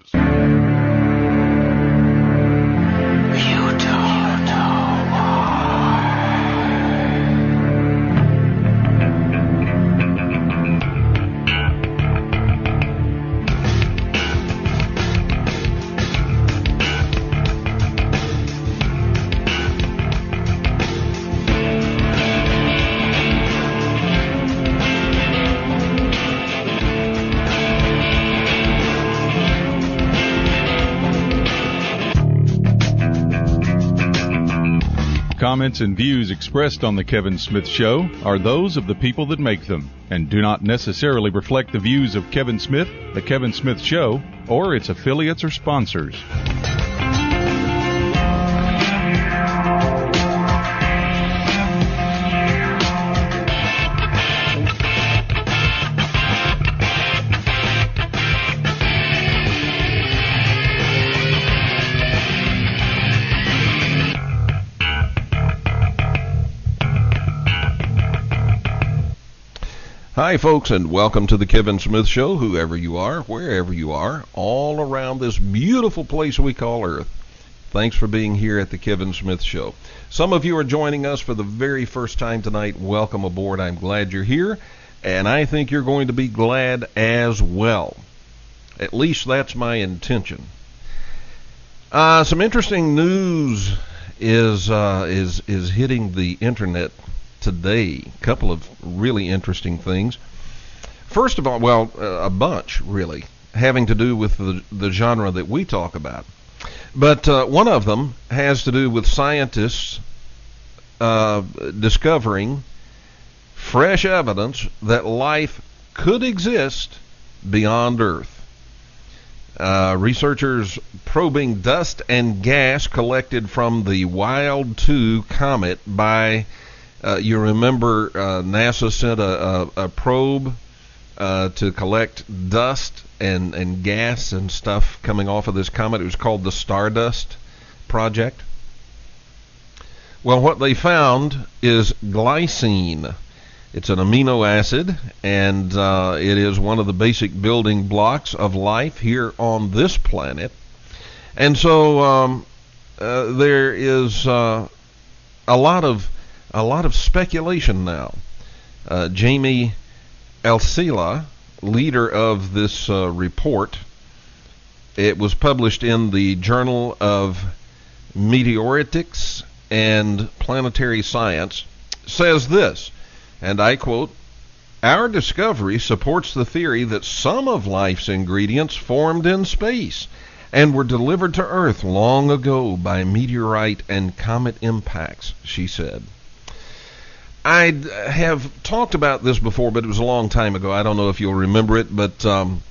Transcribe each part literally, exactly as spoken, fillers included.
Comments and views expressed on The Kevin Smith Show are those of the people that make them and do not necessarily reflect the views of Kevin Smith, The Kevin Smith Show, or its affiliates or sponsors. Hi, folks, and welcome to the Kevin Smith Show, whoever you are, wherever you are, all around this beautiful place we call Earth. Thanks for being here at the Kevin Smith Show. Some of you are joining us for the very first time tonight. Welcome aboard. I'm glad you're here, and I think you're going to be glad as well. At least that's my intention. Uh, some interesting news is uh, is is hitting the internet today. A couple of really interesting things. First of all, well, uh, a bunch, really, having to do with the, the genre that we talk about. But uh, one of them has to do with scientists uh, discovering fresh evidence that life could exist beyond Earth. Uh, researchers probing dust and gas collected from the Wild two comet by Uh, you remember uh, NASA sent a, a, a probe uh, to collect dust and, and gas and stuff coming off of this comet. It was called the Stardust Project. Well, what they found is glycine. It's an amino acid, and uh, it is one of the basic building blocks of life here on this planet. And so um, uh, there is uh, a lot of A lot of speculation now. Uh, Jamie Elsila, leader of this uh, report, it was published in the Journal of Meteoritics and Planetary Science, says this, and I quote, "Our discovery supports the theory that some of life's ingredients formed in space and were delivered to Earth long ago by meteorite and comet impacts," she said. I have talked about this before, but it was a long time ago. I don't know if you'll remember it, but, um,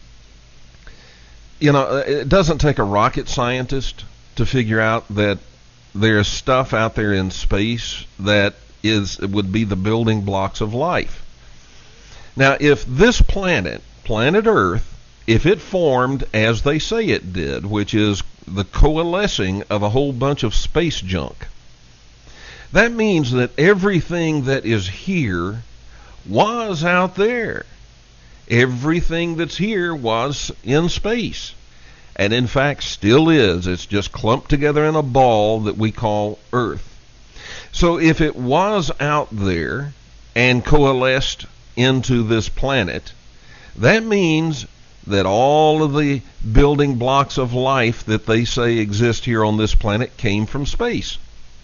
you know, it doesn't take a rocket scientist to figure out that there's stuff out there in space that is would be the building blocks of life. Now, if this planet, planet Earth, if it formed as they say it did, which is the coalescing of a whole bunch of space junk, that means that everything that is here was out there. Everything that's here was in space. And in fact, still is. It's just clumped together in a ball that we call Earth. So if it was out there and coalesced into this planet, that means that all of the building blocks of life that they say exist here on this planet came from space.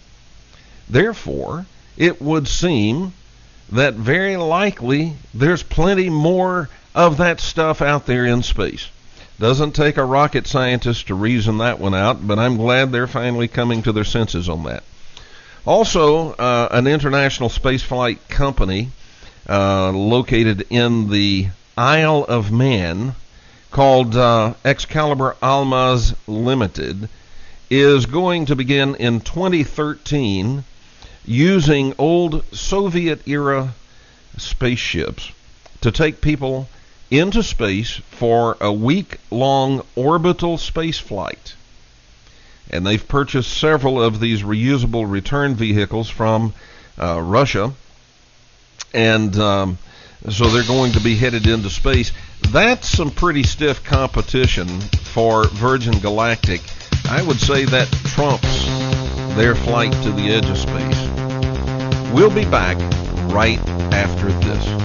Therefore, it would seem that very likely there's plenty more of that stuff out there in space. Doesn't take a rocket scientist to reason that one out, but I'm glad they're finally coming to their senses on that. Also, uh, an international spaceflight company uh, located in the Isle of Man called uh, Excalibur Almaz Limited is going to begin in twenty thirteen using old Soviet-era spaceships to take people into space for a week-long orbital space flight. And they've purchased several of these reusable return vehicles from uh, Russia, and um, so they're going to be headed into space. That's some pretty stiff competition for Virgin Galactic, I would say that trumps their flight to the edge of space. We'll be back right after this.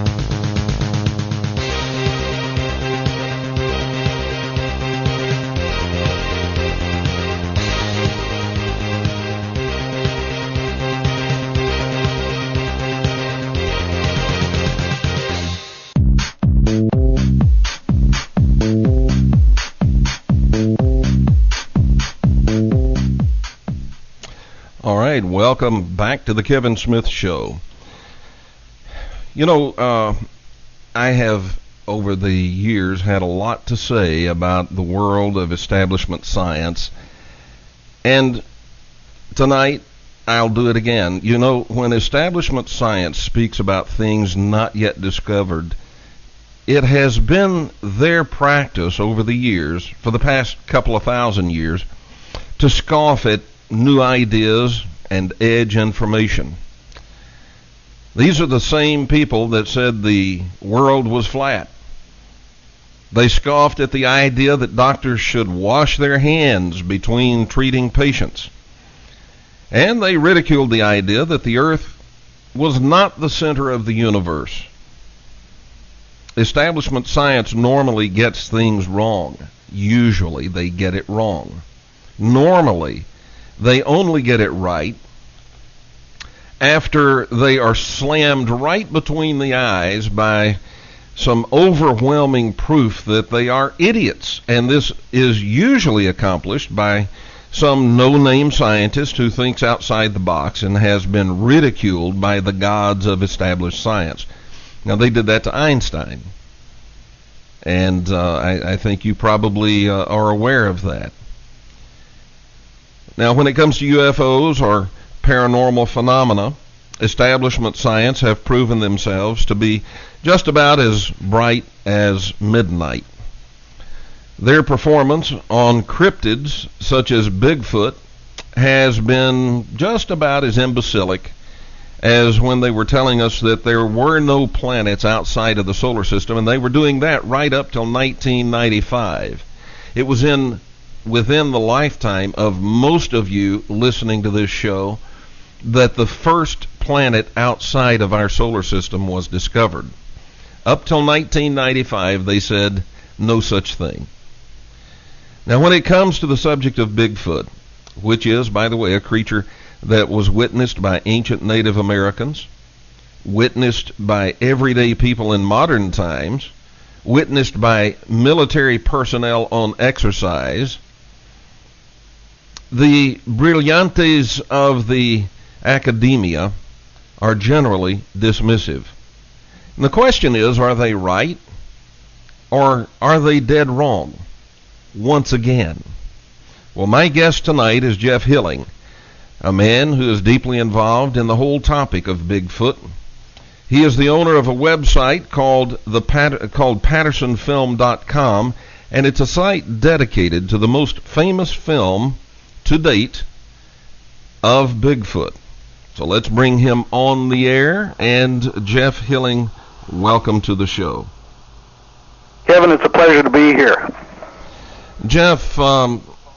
Welcome back to the Kevin Smith Show. You know, uh, I have over the years had a lot to say about the world of establishment science, and tonight I'll do it again. You know, when establishment science speaks about things not yet discovered, it has been their practice over the years, for the past couple of thousand years, to scoff at new ideas and edge information. These are the same people that said the world was flat. They scoffed at the idea that doctors should wash their hands between treating patients. And they ridiculed the idea that the earth was not the center of the universe. Establishment science normally gets things wrong. Usually they get it wrong. Normally, they only get it right after they are slammed right between the eyes by some overwhelming proof that they are idiots. And this is usually accomplished by some no-name scientist who thinks outside the box and has been ridiculed by the gods of established science. Now, they did that to Einstein. And uh, I, I think you probably uh, are aware of that. Now, when it comes to U F Os or paranormal phenomena, establishment science have proven themselves to be just about as bright as midnight. Their performance on cryptids such as Bigfoot has been just about as imbecilic as when they were telling us that there were no planets outside of the solar system, and they were doing that right up till nineteen ninety-five. It was in within the lifetime of most of you listening to this show that the first planet outside of our solar system was discovered. Up till nineteen ninety-five, they said no such thing. Now, when it comes to the subject of Bigfoot, which is, by the way, a creature that was witnessed by ancient Native Americans, witnessed by everyday people in modern times, witnessed by military personnel on exercise, the brillantes of the academia are generally dismissive. And the question is, are they right or are they dead wrong? Once again. Well, my guest tonight is Jeff Hilling, a man who is deeply involved in the whole topic of Bigfoot. He is the owner of a website called the Pat- called Patterson Film dot com, and it's a site dedicated to the most famous film to date of Bigfoot. So let's bring him on the air. And Jeff Hilling, welcome to the show. Kevin, it's a pleasure to be here. Jeff, um,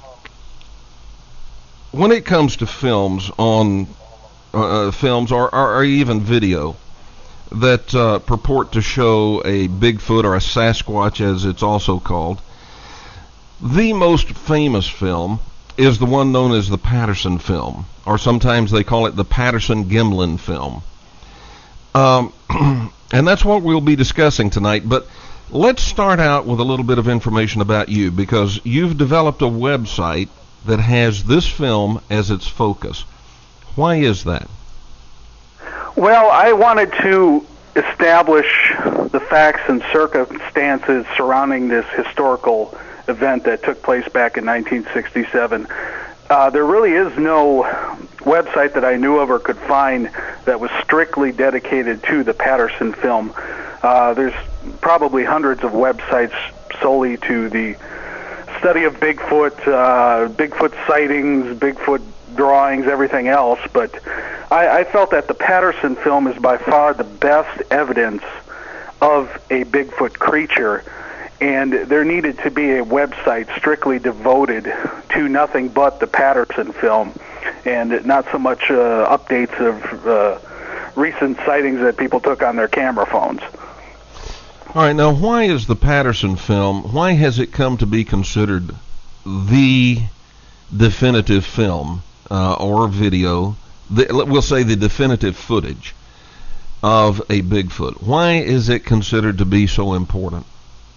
when it comes to films on uh, films or, or, or even video that uh, purport to show a Bigfoot or a Sasquatch, as it's also called, the most famous film is the one known as the Patterson film, or sometimes they call it the Patterson-Gimlin film. Um, and that's what we'll be discussing tonight. But let's start out with a little bit of information about you, because you've developed a website that has this film as its focus. Why is that? Well, I wanted to establish the facts and circumstances surrounding this historical event that took place back in nineteen sixty-seven. Uh, there really is no website that I knew of or could find that was strictly dedicated to the Patterson film. Uh, there's probably hundreds of websites solely to the study of Bigfoot, uh, Bigfoot sightings, Bigfoot drawings, everything else, but I, I felt that the Patterson film is by far the best evidence of a Bigfoot creature. and there needed to be a website strictly devoted to nothing but the Patterson film, and not so much uh, updates of uh, recent sightings that people took on their camera phones. All right, now why is the Patterson film, why has it come to be considered the definitive film uh, or video, the, we'll say the definitive footage of a Bigfoot? Why is it considered to be so important?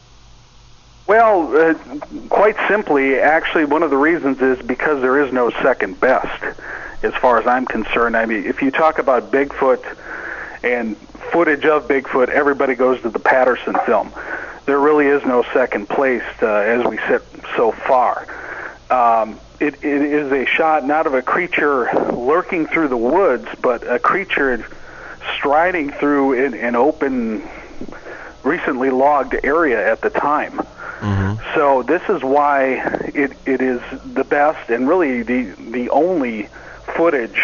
Well, uh, quite simply, actually, one of the reasons is because there is no second best, as far as I'm concerned. I mean, if you talk about Bigfoot and footage of Bigfoot, everybody goes to the Patterson film. There really is no second place uh, as we sit so far. Um, it, it is a shot not of a creature lurking through the woods, but a creature striding through an, an open, recently logged area at the time. Mm-hmm. So this is why it, it is the best and really the the only footage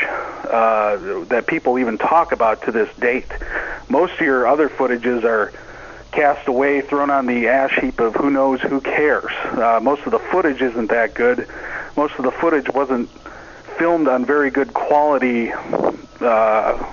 uh, that people even talk about to this date. Most of your other footages are cast away, thrown on the ash heap of who knows who cares. Uh, most of the footage isn't that good. Most of the footage wasn't filmed on very good quality uh,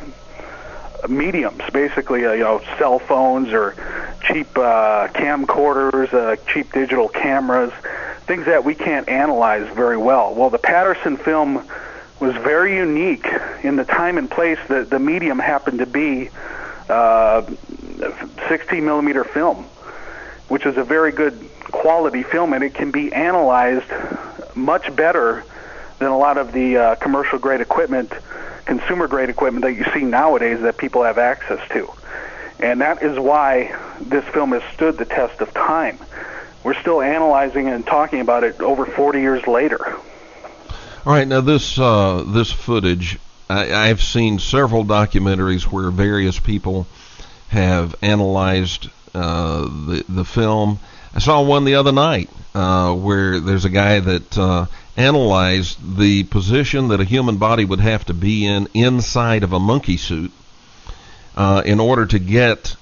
mediums, basically, uh, you know, cell phones or cheap uh, camcorders, uh, cheap digital cameras, things that we can't analyze very well. Well, the Patterson film was very unique in the time and place that the medium happened to be uh, sixteen millimeter film, which is a very good quality film, and it can be analyzed much better than a lot of the uh, commercial grade equipment, consumer grade equipment that you see nowadays that people have access to. And that is why this film has stood the test of time. We're still analyzing and talking about it over forty years later. All right, now this uh, this footage, I, I've seen several documentaries where various people have analyzed uh, the the film. I saw one the other night uh, where there's a guy that uh, analyzed the position that a human body would have to be in inside of a monkey suit uh, in order to get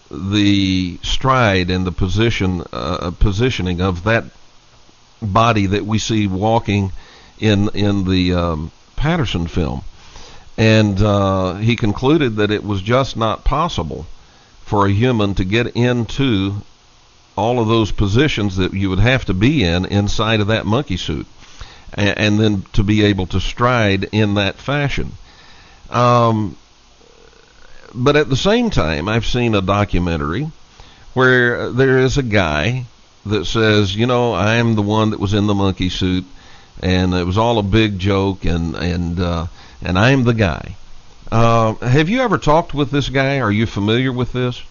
the stride and the position uh, positioning of that body that we see walking in in the um, Patterson film. And uh, he concluded that it was just not possible for a human to get into all of those positions that you would have to be in inside of that monkey suit, and, and then to be able to stride in that fashion. Um, but at the same time, I've seen a documentary where there is a guy that says, you know, I'm the one that was in the monkey suit, and it was all a big joke, and and uh, and I'm the guy. Uh, have you ever talked with this guy? Are you familiar with this?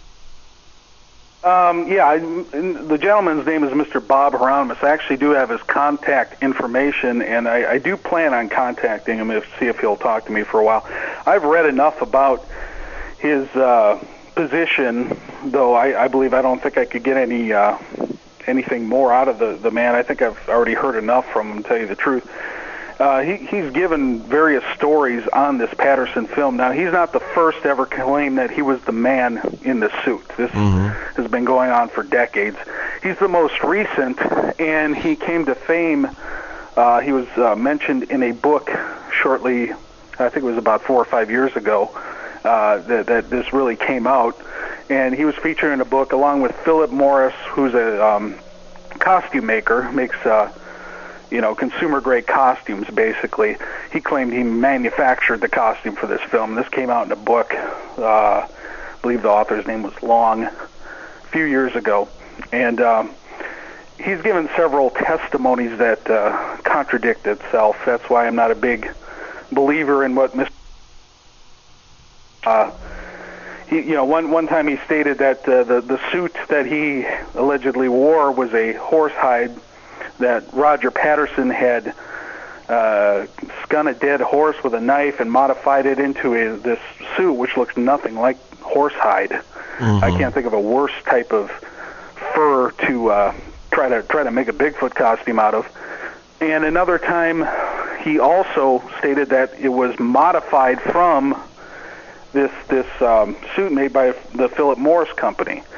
Um, yeah, I, the gentleman's name is Mister Bob Hieronymus. I actually do have his contact information, and I, I do plan on contacting him to see if he'll talk to me for a while. I've read enough about his uh, position, though I, I believe I don't think I could get any uh, anything more out of the, the man. I think I've already heard enough from him, to tell you the truth. Uh, he, he's given various stories on this Patterson film. Now, he's not the first to ever claim that he was the man in the suit. This mm-hmm. has been going on for decades. He's the most recent, and he came to fame. Uh, he was uh, mentioned in a book shortly, I think it was about four or five years ago, uh, that, that this really came out. And he was featured in a book along with Philip Morris, who's a um, costume maker, makes... Uh, you know, consumer-grade costumes, basically. He claimed he manufactured the costume for this film. This came out in a book. Uh, I believe the author's name was Long, a few years ago. And um, he's given several testimonies that uh, contradict itself. That's why I'm not a big believer in what Mister Uh, he, you know, one one time he stated that uh, the, the suit that he allegedly wore was a horsehide that Roger Patterson had uh, skun a dead horse with a knife and modified it into a, this suit, which looks nothing like horsehide. Mm-hmm. I can't think of a worse type of fur to uh, try to try to make a Bigfoot costume out of. And another time, he also stated that it was modified from this this um, suit made by the Philip Morris company.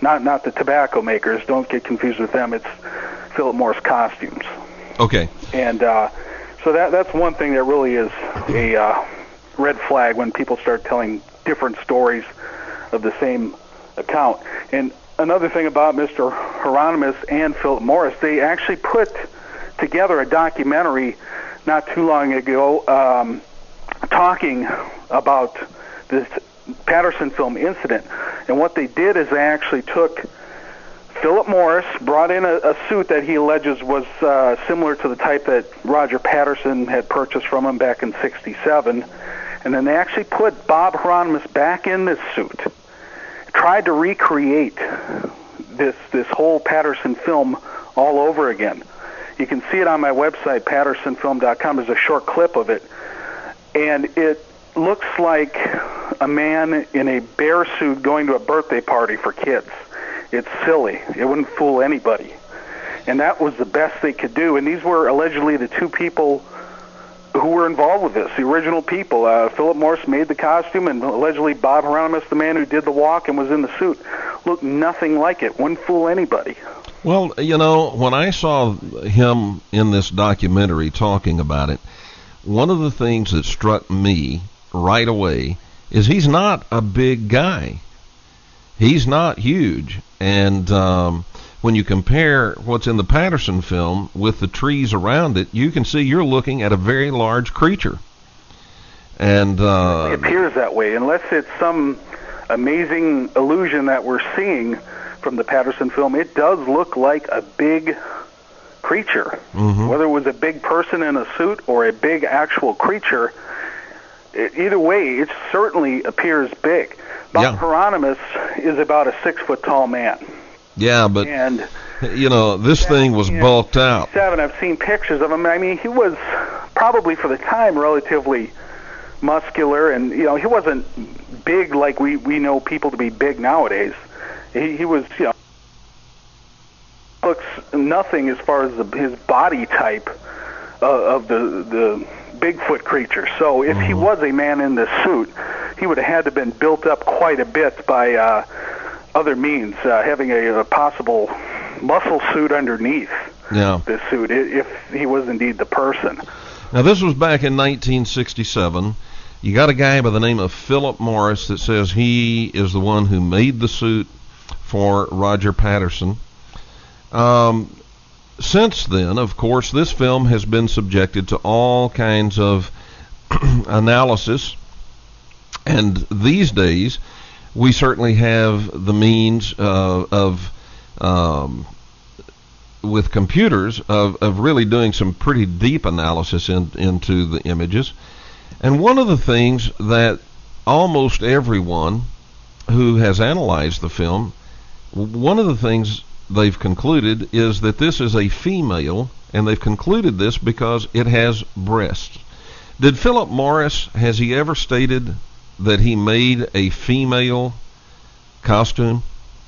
not not the tobacco makers. Don't get confused with them. It's Philip Morris Costumes. Okay. And uh, so that that's one thing that really is a uh, red flag when people start telling different stories of the same account. And another thing about Mister Hieronymus and Philip Morris, they actually put together a documentary not too long ago um, talking about this Patterson film incident. And what they did is they actually took Philip Morris, brought in a, a suit that he alleges was uh, similar to the type that Roger Patterson had purchased from him back in sixty-seven, and then they actually put Bob Hieronymus back in this suit, tried to recreate this this whole Patterson film all over again. You can see it on my website, patterson film dot com. There's a short clip of it, and it looks like a man in a bear suit going to a birthday party for kids. It's silly. It wouldn't fool anybody. And that was the best they could do. And these were allegedly the two people who were involved with this, the original people. Uh, Philip Morris made the costume, and allegedly Bob Hieronymus, the man who did the walk and was in the suit, looked nothing like it. Wouldn't fool anybody. Well, you know, when I saw him in this documentary talking about it, one of the things that struck me right away is he's not a big guy. He's not huge. And um, when you compare what's in the Patterson film with the trees around it, you can see you're looking at a very large creature. And uh, it appears that way, unless it's some amazing illusion that we're seeing from the Patterson film. It does look like a big creature. Mm-hmm. Whether it was a big person in a suit or a big actual creature, it, either way, it certainly appears big. Bob yeah. Hieronymus is about a six-foot-tall man. Yeah, but, and, you know, this thing was bulked out. Seven, I've seen pictures of him. I mean, he was probably, for the time, relatively muscular, and, you know, he wasn't big like we, we know people to be big nowadays. He, he was, you know, looks nothing as far as the, his body type uh, of the the Bigfoot creature. So if mm-hmm. he was a man in this suit, he would have had to have been built up quite a bit by uh, other means, uh, having a, a possible muscle suit underneath yeah. this suit, if he was indeed the person. Now, this was back in nineteen sixty-seven. You got a guy by the name of Philip Morris that says he is the one who made the suit for Roger Patterson. Um, since then, of course, this film has been subjected to all kinds of analysis, and these days we certainly have the means uh, of, um, with computers, of, of really doing some pretty deep analysis in, into the images. And one of the things that almost everyone who has analyzed the film, one of the things they've concluded is that this is a female, and they've concluded this because it has breasts. Did Philip Morris, has he ever stated that he made a female costume?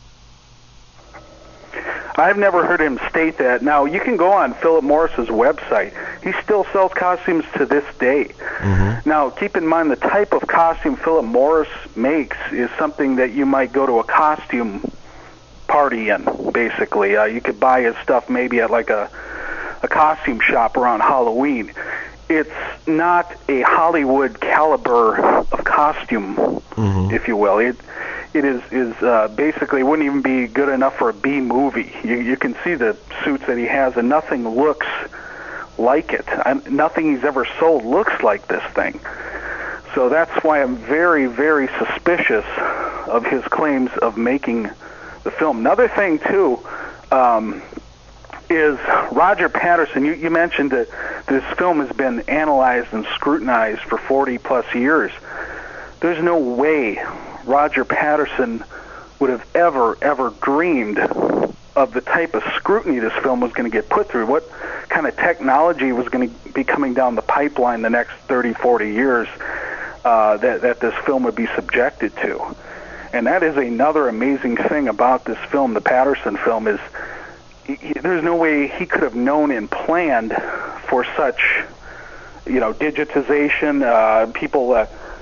I've never heard him state that. Now, you can go on Philip Morris's website. He still sells costumes to this day. Mm-hmm. Now, keep in mind the type of costume Philip Morris makes is something that you might go to a costume party in, basically. Uh, you could buy his stuff maybe at like a, a costume shop around Halloween. It's not a Hollywood caliber of costume, mm-hmm. if you will. It it is is uh, basically wouldn't even be good enough for a B movie. You you can see the suits that he has, and nothing looks like it. I'm, nothing he's ever sold looks like this thing. So that's why I'm very very suspicious of his claims of making the film. Another thing too. Um, is Roger Patterson. You, you mentioned that this film has been analyzed and scrutinized for forty plus years. There's no way Roger Patterson would have ever, ever dreamed of the type of scrutiny this film was going to get put through, what kind of technology was going to be coming down the pipeline the next thirty, forty years uh, that, that this film would be subjected to. And that is another amazing thing about this film, the Patterson film, is He, there's no way he could have known and planned for such, you know, digitization. Uh, people uh,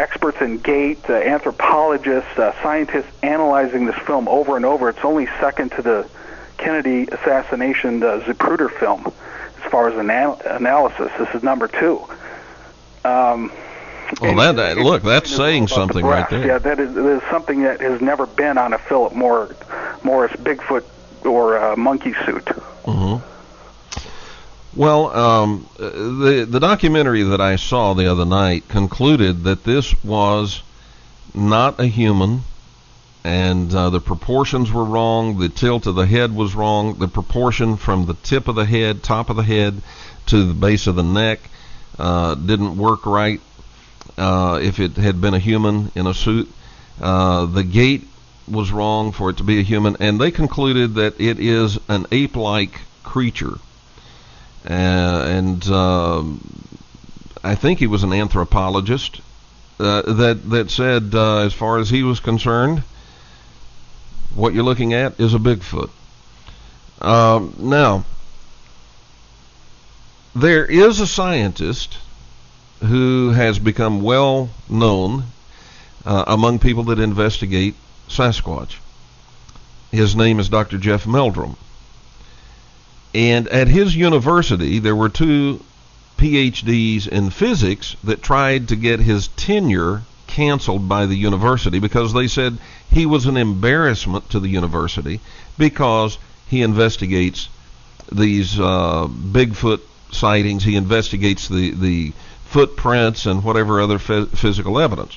experts in gait, uh, anthropologists, uh, scientists analyzing this film over and over. It's only second to the Kennedy assassination the Zapruder film as far as anal- analysis. This is number two. Um, well, that, that look, that's saying something right there. Yeah, that is, that is something that has never been on a Philip Morris, Morris Bigfoot or uh, monkey suit. Mm-hmm. Well, um, the the documentary that I saw the other night concluded that this was not a human, and uh, the proportions were wrong, the tilt of the head was wrong, the proportion from the tip of the head, top of the head, to the base of the neck uh, didn't work right uh, if it had been a human in a suit. Uh, the gait was wrong for it to be a human, and they concluded that it is an ape-like creature. Uh, and uh, I think he was an anthropologist uh, that that said, uh, as far as he was concerned, what you're looking at is a Bigfoot. Um, now, there is a scientist who has become well known uh, among people that investigate Sasquatch. His name is Doctor Jeff Meldrum. And at his university, there were two P H Ds in physics that tried to get his tenure canceled by the university because they said he was an embarrassment to the university because he investigates these uh, Bigfoot sightings. He investigates the, the footprints and whatever other f- physical evidence.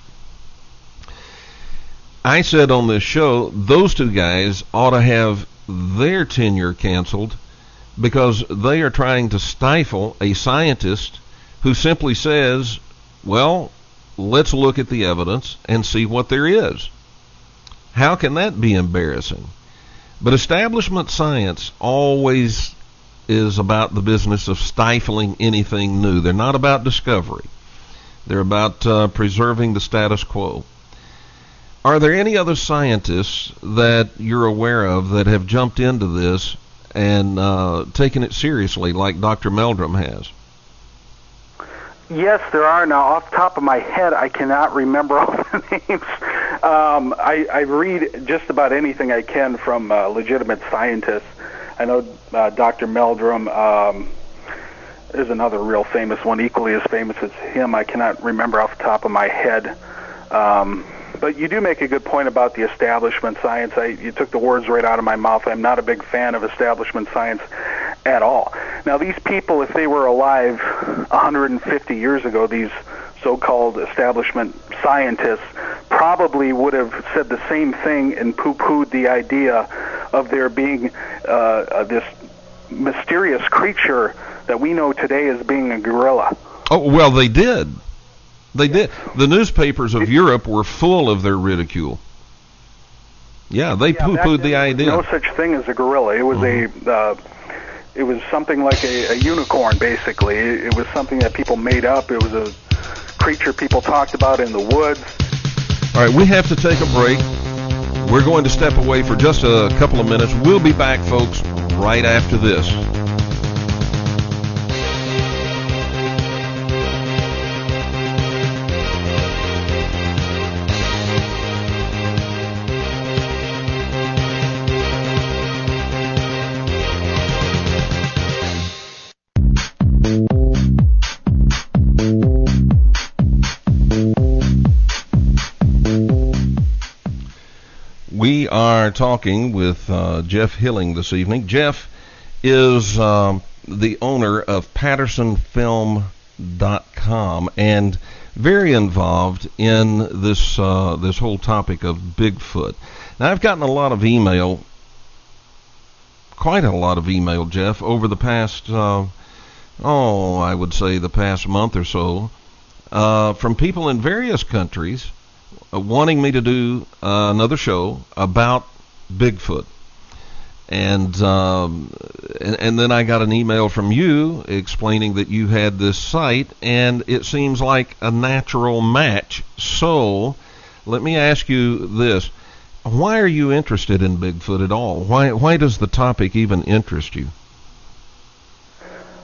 I said on this show, those two guys ought to have their tenure canceled because they are trying to stifle a scientist who simply says, well, let's look at the evidence and see what there is. How can that be embarrassing? But establishment science always is about the business of stifling anything new. They're not about discovery. They're about uh, preserving the status quo. Are there any other scientists that you're aware of that have jumped into this and uh, taken it seriously like Doctor Meldrum has? Yes, there are. Now, off the top of my head, I cannot remember all the names. Um, I, I read just about anything I can from uh, legitimate scientists. I know uh, Doctor Meldrum. Um, there's another real famous one, equally as famous as him. I cannot remember off the top of my head. Um, But you do make a good point about the establishment science. I, you took the words right out of my mouth. I'm not a big fan of establishment science at all. Now, these people, if they were alive one hundred fifty years ago, these so-called establishment scientists probably would have said the same thing and poo-pooed the idea of there being uh, this mysterious creature that we know today as being a gorilla. Oh, well, they did. They did. The newspapers of Europe were full of their ridicule. Yeah, they yeah, poo-pooed the idea. No such thing as a gorilla. It was mm-hmm. a, uh, it was something like a, a unicorn, basically. It was something that people made up. It was a creature people talked about in the woods. All right, we have to take a break. We're going to step away for just a couple of minutes. We'll be back, folks, right after this. We are talking with uh, Jeff Hilling this evening. Jeff is um, the owner of Patterson Film dot com and very involved in this uh, this whole topic of Bigfoot. Now, I've gotten a lot of email, quite a lot of email, Jeff, over the past, uh, oh, I would say the past month or so, uh, from people in various countries wanting me to do uh, another show about Bigfoot. And, um, and and then I got an email from you explaining that you had this site, and it seems like a natural match. So let me ask you this. Why are you interested in Bigfoot at all? Why why does the topic even interest you?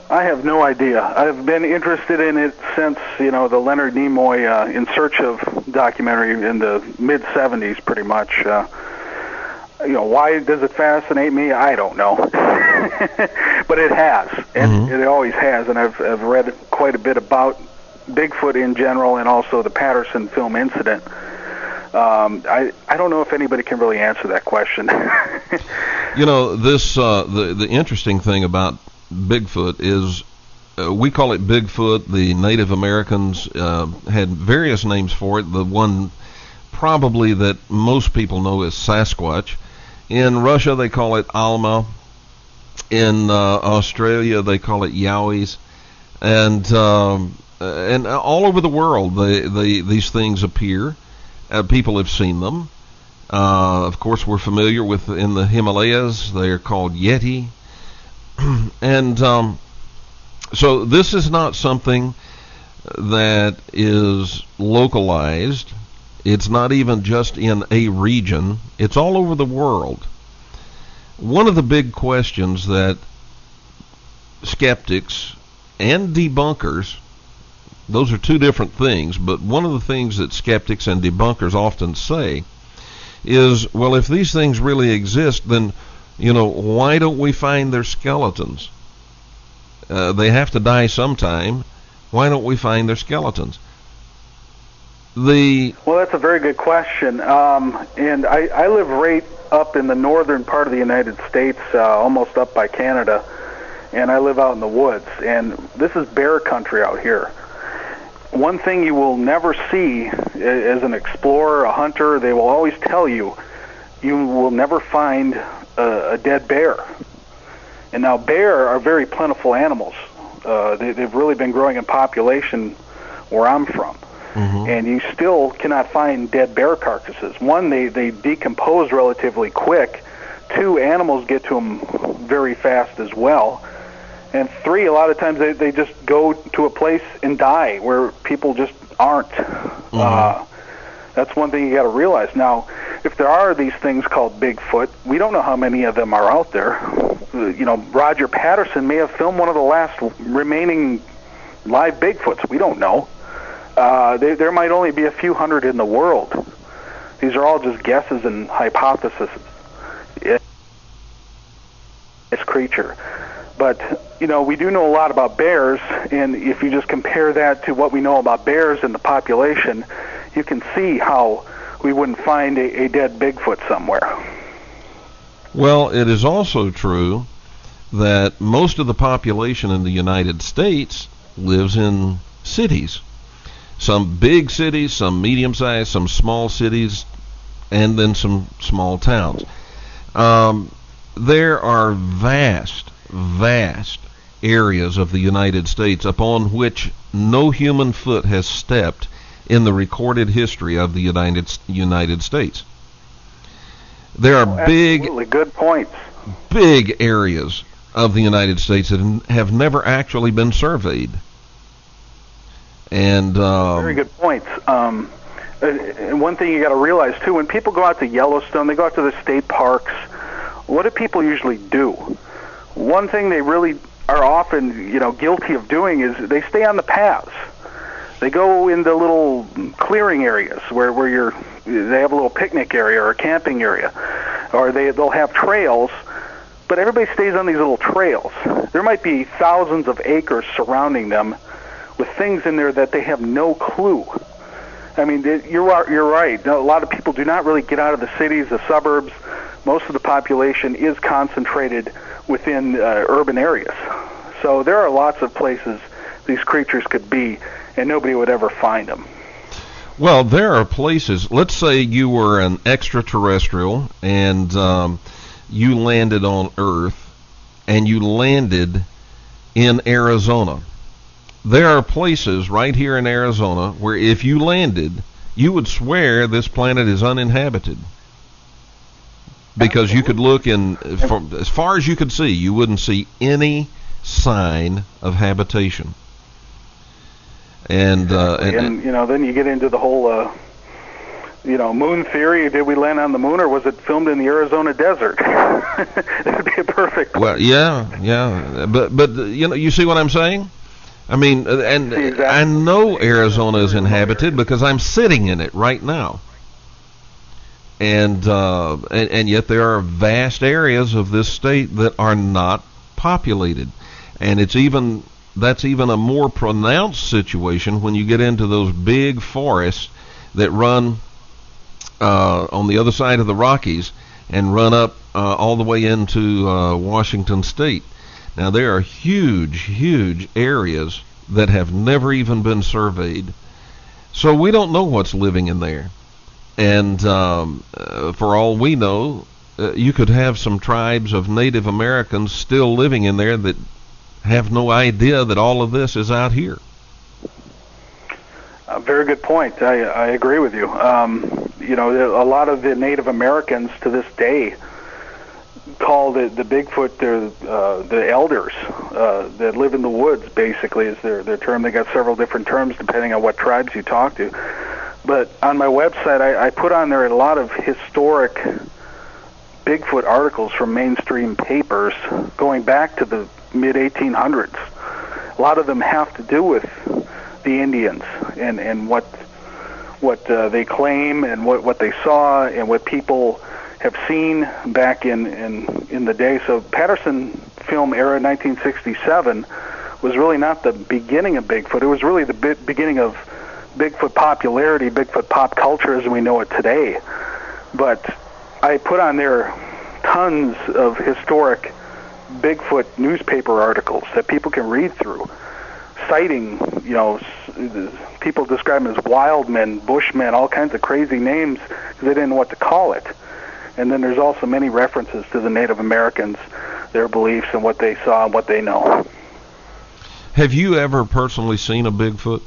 I have no idea. I've been interested in it since, you know, the Leonard Nimoy uh, In Search of documentary in the mid seventies, pretty much. Uh, you know, why does it fascinate me? I don't know. But it has, and mm-hmm. it always has, and I've, I've read quite a bit about Bigfoot in general and also the Patterson film incident. Um, I I don't know if anybody can really answer that question. You know, this uh, the the interesting thing about Bigfoot is uh, we call it Bigfoot. The Native Americans uh, had various names for it. The one probably that most people know is Sasquatch. In Russia, they call it Alma. In uh, Australia, they call it Yowies, and um, and all over the world, they, they these things appear. Uh, people have seen them. Uh, of course, we're familiar with in the Himalayas. They are called Yeti. And um, so this is not something that is localized. It's not even just in a region. It's all over the world. One of the big questions that skeptics and debunkers, those are two different things, but one of the things that skeptics and debunkers often say is, well, if these things really exist, then, you know, why don't we find their skeletons? Uh, they have to die sometime. Why don't we find their skeletons? The well, that's a very good question. Um, and I, I live right up in the northern part of the United States, uh, almost up by Canada, and I live out in the woods. And this is bear country out here. One thing you will never see as an explorer, a hunter, they will always tell you, you will never find a, a dead bear. And now bear are very plentiful animals. Uh, they, they've really been growing in population where I'm from. Mm-hmm. And you still cannot find dead bear carcasses. One, they, they decompose relatively quick. Two, animals get to them very fast as well. And three, a lot of times they, they just go to a place and die where people just aren't. Mm-hmm. Uh, that's one thing you got to realize. Now, if there are these things called Bigfoot, we don't know how many of them are out there. You know, Roger Patterson may have filmed one of the last remaining live Bigfoots. We don't know. Uh, they, there might only be a few hundred in the world. These are all just guesses and hypotheses. It's creature. But, you know, we do know a lot about bears, and if you just compare that to what we know about bears and the population, you can see how we wouldn't find a, a dead Bigfoot somewhere. Well, it is also true that most of the population in the United States lives in cities. Some big cities, some medium-sized, some small cities, and then some small towns. Um, there are vast, vast areas of the United States upon which no human foot has stepped in the recorded history of the United United States. There are oh, big, good points. big areas of the United States that have never actually been surveyed. And um, very good points. Um, and one thing you got to realize too, when people go out to Yellowstone, they go out to the state parks. What do people usually do? One thing they really are often, you know, guilty of doing is they stay on the paths. They go in the little clearing areas where where you're. They have a little picnic area or a camping area, or they they'll have trails. But everybody stays on these little trails. There might be thousands of acres surrounding them, with things in there that they have no clue. I mean, you're you're right. A lot of people do not really get out of the cities, the suburbs. Most of the population is concentrated within uh, urban areas. So there are lots of places these creatures could be, and nobody would ever find them. Well, there are places. Let's say you were an extraterrestrial and um, you landed on Earth, and you landed in Arizona. There are places right here in Arizona where if you landed, you would swear this planet is uninhabited. Because you could look in, from, as far as you could see, you wouldn't see any sign of habitation. And, uh, and, and you know, then you get into the whole uh, you know, moon theory, did we land on the moon, or was it filmed in the Arizona desert? That would be a perfect place. Well, yeah, yeah. But, but you know, you see what I'm saying? I mean, and exactly. I know Arizona is inhabited because I'm sitting in it right now. And, uh, and and yet there are vast areas of this state that are not populated. And it's even, that's even a more pronounced situation when you get into those big forests that run uh, on the other side of the Rockies and run up uh, all the way into uh, Washington State. Now, there are huge, huge areas that have never even been surveyed. So we don't know what's living in there. And um, uh, for all we know, uh, you could have some tribes of Native Americans still living in there that have no idea that all of this is out here. A very good point. I, I agree with you. Um, you know, a lot of the Native Americans to this day call the, the Bigfoot their, uh, the elders uh, that live in the woods, basically, is their, their term. They got several different terms depending on what tribes you talk to. But on my website, I, I put on there a lot of historic Bigfoot articles from mainstream papers going back to the mid eighteen hundreds. A lot of them have to do with the Indians and, and what what uh, they claim and what, what they saw and what people have seen back in, in, in the day. So Patterson film era nineteen sixty-seven was really not the beginning of Bigfoot. It was really the be- beginning of Bigfoot popularity, Bigfoot pop culture as we know it today. But I put on there tons of historic Bigfoot newspaper articles that people can read through, citing, you know, people describe them as wild men, bushmen, all kinds of crazy names because they didn't know what to call it. And then there's also many references to the Native Americans, their beliefs and what they saw and what they know. Have you ever personally seen a Bigfoot?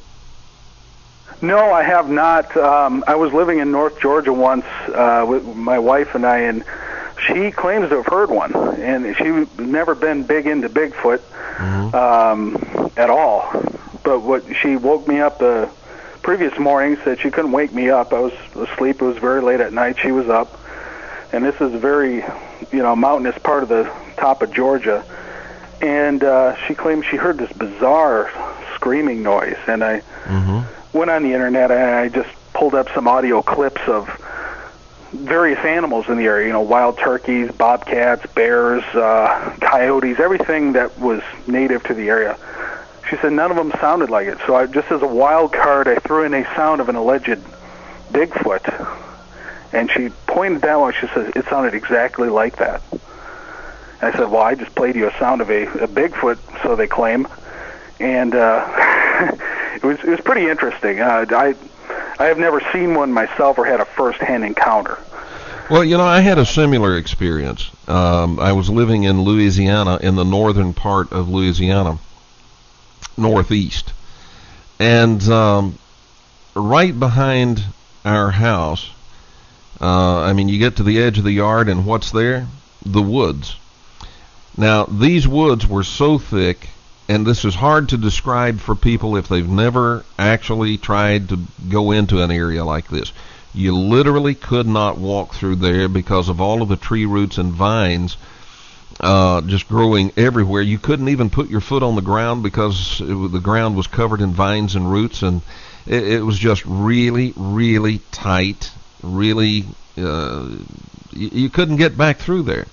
No, I have not. Um, I was living in North Georgia once uh, with my wife and I, and she claims to have heard one, and she's never been big into Bigfoot mm-hmm. um, at all. But what she woke me up the previous morning, said she couldn't wake me up. I was asleep. It was very late at night. She was up, and this is a very, you know, mountainous part of the top of Georgia. And uh, she claims she heard this bizarre screaming noise, and I mm-hmm. went on the internet and I just pulled up some audio clips of various animals in the area, you know, wild turkeys, bobcats, bears, uh, coyotes, everything that was native to the area. She said none of them sounded like it. So I, just as a wild card, I threw in a sound of an alleged Bigfoot. And she pointed that one. She said it sounded exactly like that. And I said, well, I just played you a sound of a, a Bigfoot, so they claim. And uh, it was it was pretty interesting. Uh, I I have never seen one myself or had a first-hand encounter. Well, you know, I had a similar experience. Um, I was living in Louisiana, in the northern part of Louisiana, northeast. And um, right behind our house, uh, I mean, you get to the edge of the yard, and what's there? The woods. Now, these woods were so thick, and this is hard to describe for people if they've never actually tried to go into an area like this. You literally could not walk through there because of all of the tree roots and vines uh, just growing everywhere. You couldn't even put your foot on the ground because it, the ground was covered in vines and roots, and it, it was just really, really tight, really, uh, you, you couldn't get back through there.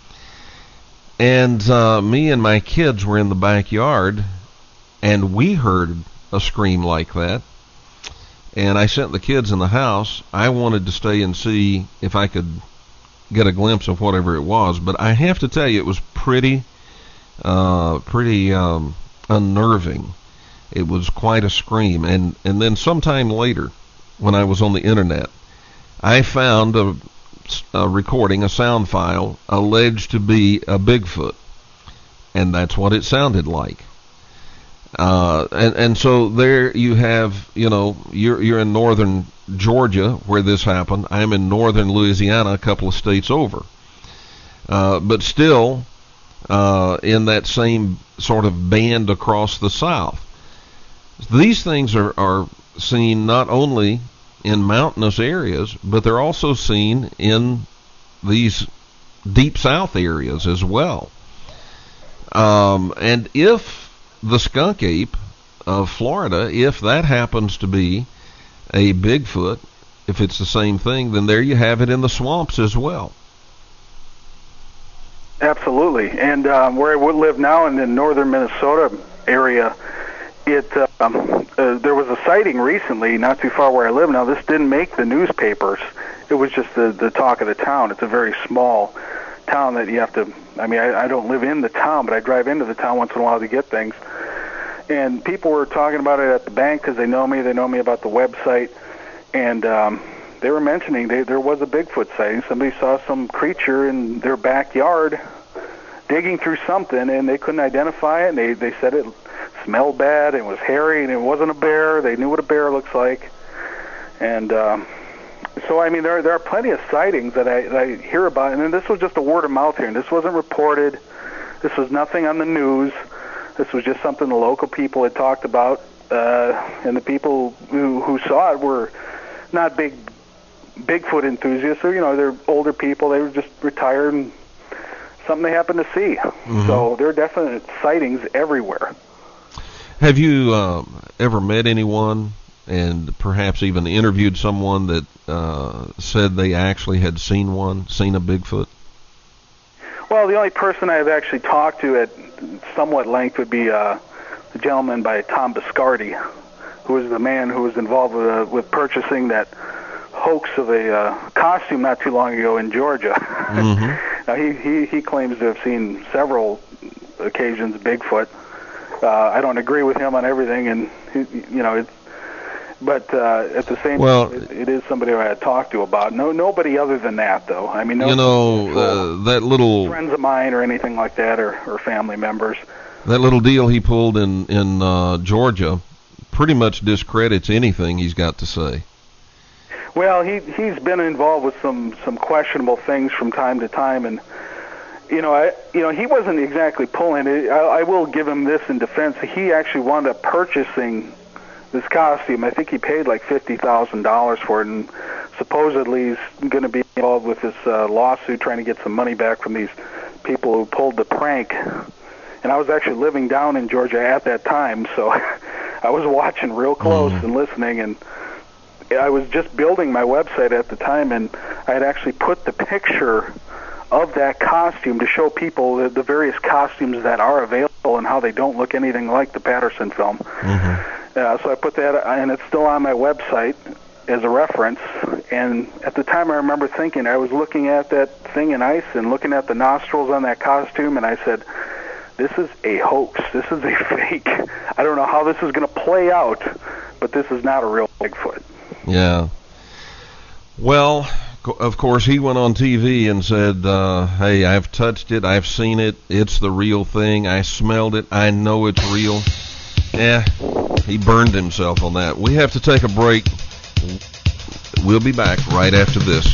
And uh, me and my kids were in the backyard, and we heard a scream like that. And I sent the kids in the house. I wanted to stay and see if I could get a glimpse of whatever it was. But I have to tell you, it was pretty, uh, pretty um, unnerving. It was quite a scream. And, and then sometime later, when I was on the internet, I found a A recording, a sound file, alleged to be a Bigfoot, and that's what it sounded like. Uh, and and so there you have, you know, you're you're in northern Georgia where this happened. I'm in northern Louisiana, a couple of states over, uh, but still uh, in that same sort of band across the South. These things are are seen not only in mountainous areas, but they're also seen in these deep south areas as well. Um, and if the skunk ape of Florida, if that happens to be a Bigfoot, if it's the same thing, then there you have it in the swamps as well. Absolutely. And um, where I would live now in the northern Minnesota area, it um, uh, there was a sighting recently not too far where I live now. This didn't make the newspapers. It was just the, the talk of the town. It's a very small town that you have to, I mean, I, I don't live in the town, but I drive into the town once in a while to get things. And people were talking about it at the bank because they know me. They know me about the website. And um, they were mentioning they, there was a Bigfoot sighting. Somebody saw some creature in their backyard digging through something, and they couldn't identify it. And they, they said it smelled bad, and it was hairy, and it wasn't a bear. They knew what a bear looks like. And um, so, I mean, there, there are plenty of sightings that I, that I hear about. And this was just a word of mouth here. And this wasn't reported. This was nothing on the news. This was just something the local people had talked about. Uh, and the people who, who saw it were not big Bigfoot enthusiasts. So, you know, they're older people. They were just retired and something they happened to see. Mm-hmm. So there are definite sightings everywhere. Have you uh, ever met anyone and perhaps even interviewed someone that uh, said they actually had seen one, seen a Bigfoot? Well, the only person I've actually talked to at somewhat length would be uh, a gentleman by Tom Biscardi, who was the man who was involved with, uh, with purchasing that hoax of a uh, costume not too long ago in Georgia. Mm-hmm. Now, he, he, he claims to have seen several occasions Bigfoot. Uh, I don't agree with him on everything, and, he, you know, it's, but uh, at the same well, time, it, it is somebody I had talked to about. No, nobody other than that, though. I mean, no, you know, uh, that little friends of mine or anything like that, or, or family members. That little deal he pulled in in uh, Georgia pretty much discredits anything he's got to say. Well, he he's been involved with some some questionable things from time to time, and you know, I you know he wasn't exactly pulling it. I, I will give him this in defense. He actually wound up purchasing this costume. I think he paid like fifty thousand dollars for it, and supposedly he's going to be involved with this uh, lawsuit trying to get some money back from these people who pulled the prank. And I was actually living down in Georgia at that time, so I was watching real close mm. and listening, and I was just building my website at the time, and I had actually put the picture of that costume to show people the, the various costumes that are available and how they don't look anything like the Patterson film. Mm-hmm. Uh, so I put that, and it's still on my website as a reference. And at the time, I remember thinking, I was looking at that thing in ice and looking at the nostrils on that costume, and I said, this is a hoax. This is a fake. I don't know how this is going to play out, but this is not a real Bigfoot. Yeah. Well, of course, he went on T V and said, uh, hey, I've touched it. I've seen it. It's the real thing. I smelled it. I know it's real. Yeah, he burned himself on that. We have to take a break. We'll be back right after this.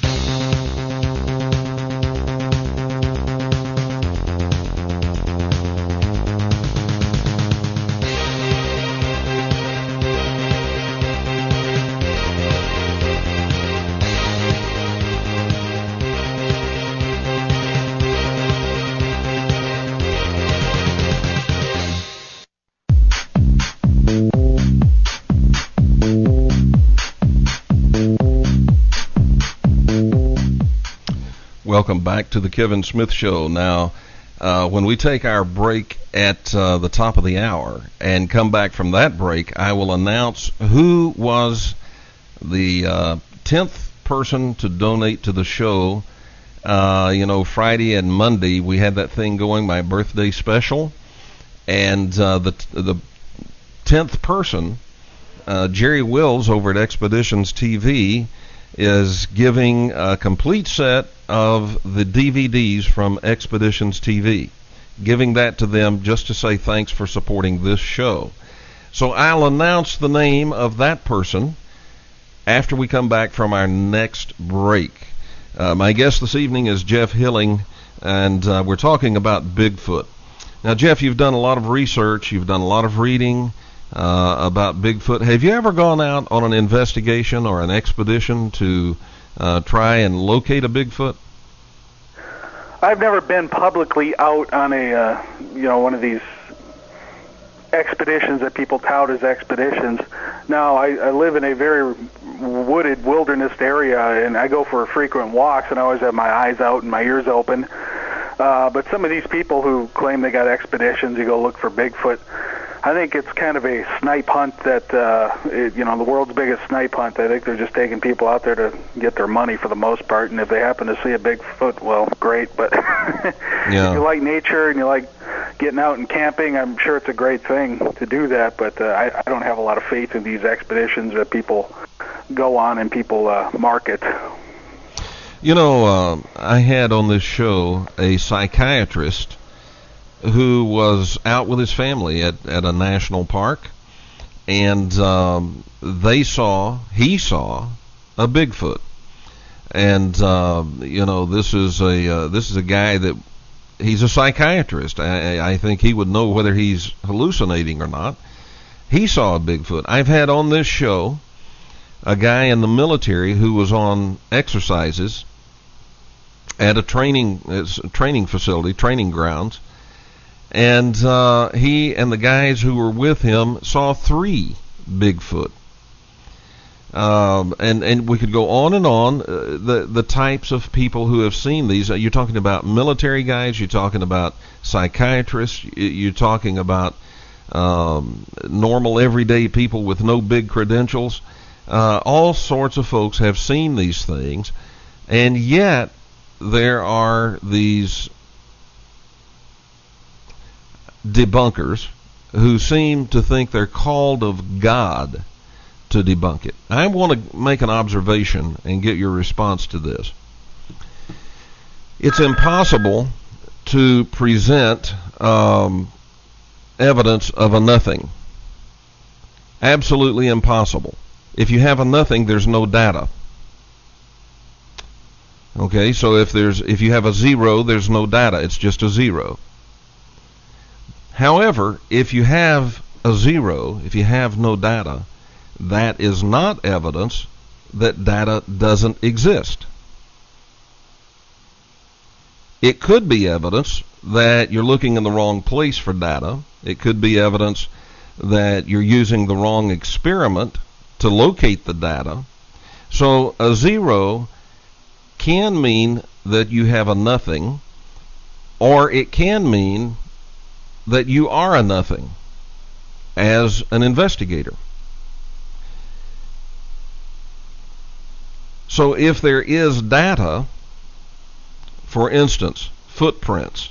Welcome back to the Kevin Smith Show. Now, uh, when we take our break at uh, the top of the hour and come back from that break, I will announce who was the uh, tenth person to donate to the show. Uh, you know, Friday and Monday we had that thing going, my birthday special, and uh, the the tenth person, uh, Jerry Wills over at Expeditions T V, is giving a complete set of the D V Ds from Expeditions T V, giving that to them just to say thanks for supporting this show. So I'll announce the name of that person after we come back from our next break. Uh, my guest this evening is Jeff Hilling, and uh, we're talking about Bigfoot. Now, Jeff, you've done a lot of research, you've done a lot of reading, uh, about Bigfoot. Have you ever gone out on an investigation or an expedition to uh, try and locate a Bigfoot? I've never been publicly out on a, uh, you know, one of these expeditions that people tout as expeditions. Now, I, I live in a very wooded wilderness area, and I go for frequent walks, and I always have my eyes out and my ears open. Uh, but some of these people who claim they got expeditions, you go look for Bigfoot, I think it's kind of a snipe hunt that, uh, it, you know, the world's biggest snipe hunt. I think they're just taking people out there to get their money for the most part, and if they happen to see a Bigfoot, well, great. But yeah. If you like nature and you like getting out and camping, I'm sure it's a great thing to do that, but uh, I, I don't have a lot of faith in these expeditions that people go on and people uh, market. You know, uh, I had on this show a psychiatrist who was out with his family at, at a national park, and um, they saw, he saw a Bigfoot. And, uh, you know, this is a uh, this is a guy that, he's a psychiatrist. I, I think he would know whether he's hallucinating or not. He saw a Bigfoot. I've had on this show a guy in the military who was on exercises at a training a training facility, training grounds, and uh, he and the guys who were with him saw three Bigfoot. Um, and, and we could go on and on, uh, the, the types of people who have seen these. Uh, you're talking about military guys, you're talking about psychiatrists, you're talking about um, normal everyday people with no big credentials. Uh, all sorts of folks have seen these things, and yet there are these debunkers who seem to think they're called of God to debunk it. I want to make an observation and get your response to this. It's impossible to present um, evidence of a nothing. Absolutely impossible. If you have a nothing, there's no data. Okay, so if there's if you have a zero, there's no data. It's just a zero. However, if you have a zero, if you have no data, that is not evidence that data doesn't exist. It could be evidence that you're looking in the wrong place for data. It could be evidence that you're using the wrong experiment to locate the data. So a zero can mean that you have a nothing, or it can mean that you are a nothing as an investigator. So if there is data, for instance, footprints,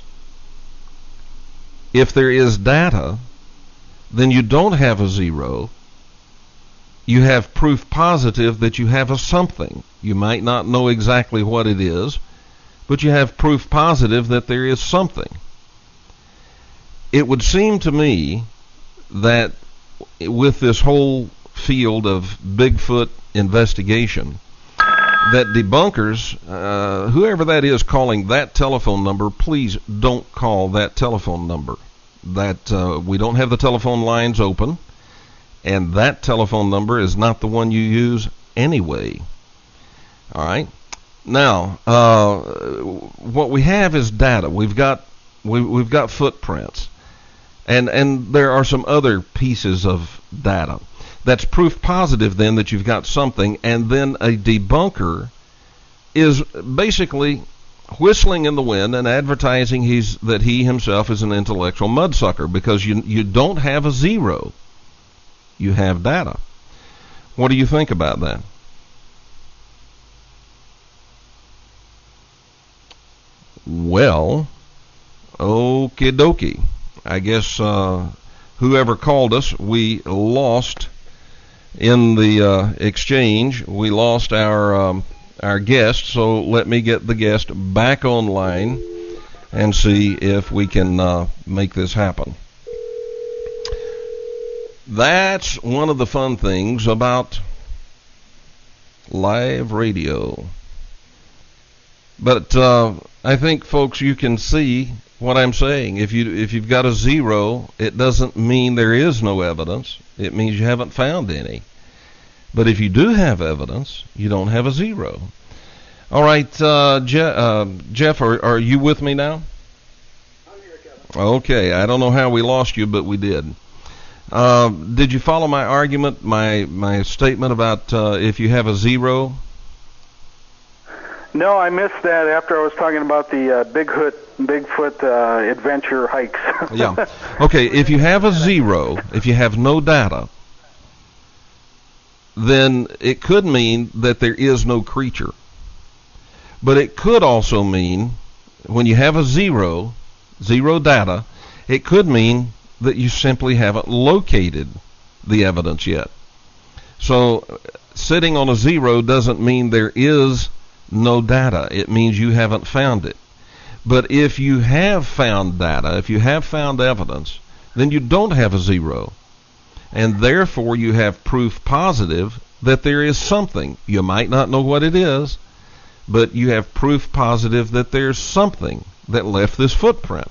if there is data, then you don't have a zero. You have proof positive that you have a something. You might not know exactly what it is, but you have proof positive that there is something. It would seem to me that with this whole field of Bigfoot investigation, that debunkers, uh, whoever that is calling that telephone number, please don't call that telephone number. That uh, we don't have the telephone lines open, and that telephone number is not the one you use anyway. All right. Now, uh, what we have is data. We've got we, we've got footprints, and and there are some other pieces of data. That's proof positive then that you've got something, and then a debunker is basically whistling in the wind and advertising he's that he himself is an intellectual mudsucker, because you you don't have a zero. You have data. What do you think about that? Well, okie dokie. I guess uh, whoever called us, we lost in the uh, exchange. We lost our um, our guest, so let me get the guest back online and see if we can uh, make this happen. That's one of the fun things about live radio. But uh, I think, folks, you can see what I'm saying. If you if you've got a zero, it doesn't mean there is no evidence. It means you haven't found any. But if you do have evidence, you don't have a zero. All right, uh, Je- uh, Jeff, are, are you with me now? I'm here, Kevin. Okay, I don't know how we lost you, but we did. Uh, did you follow my argument, my my statement about uh, if you have a zero? No, I missed that after I was talking about the uh, Bigfoot Bigfoot uh, adventure hikes. Yeah. Okay, if you have a zero, if you have no data, then it could mean that there is no creature. But it could also mean, when you have a zero, zero data, it could mean that you simply haven't located the evidence yet. So sitting on a zero doesn't mean there is no data. It means you haven't found it. But if you have found data, if you have found evidence, then you don't have a zero. And therefore you have proof positive that there is something. You might not know what it is, but you have proof positive that there's something that left this footprint.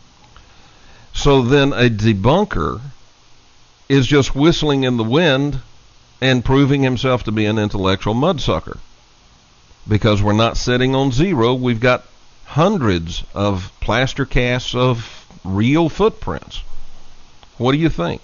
So then a debunker is just whistling in the wind and proving himself to be an intellectual mudsucker. Because we're not sitting on zero, we've got hundreds of plaster casts of real footprints. What do you think?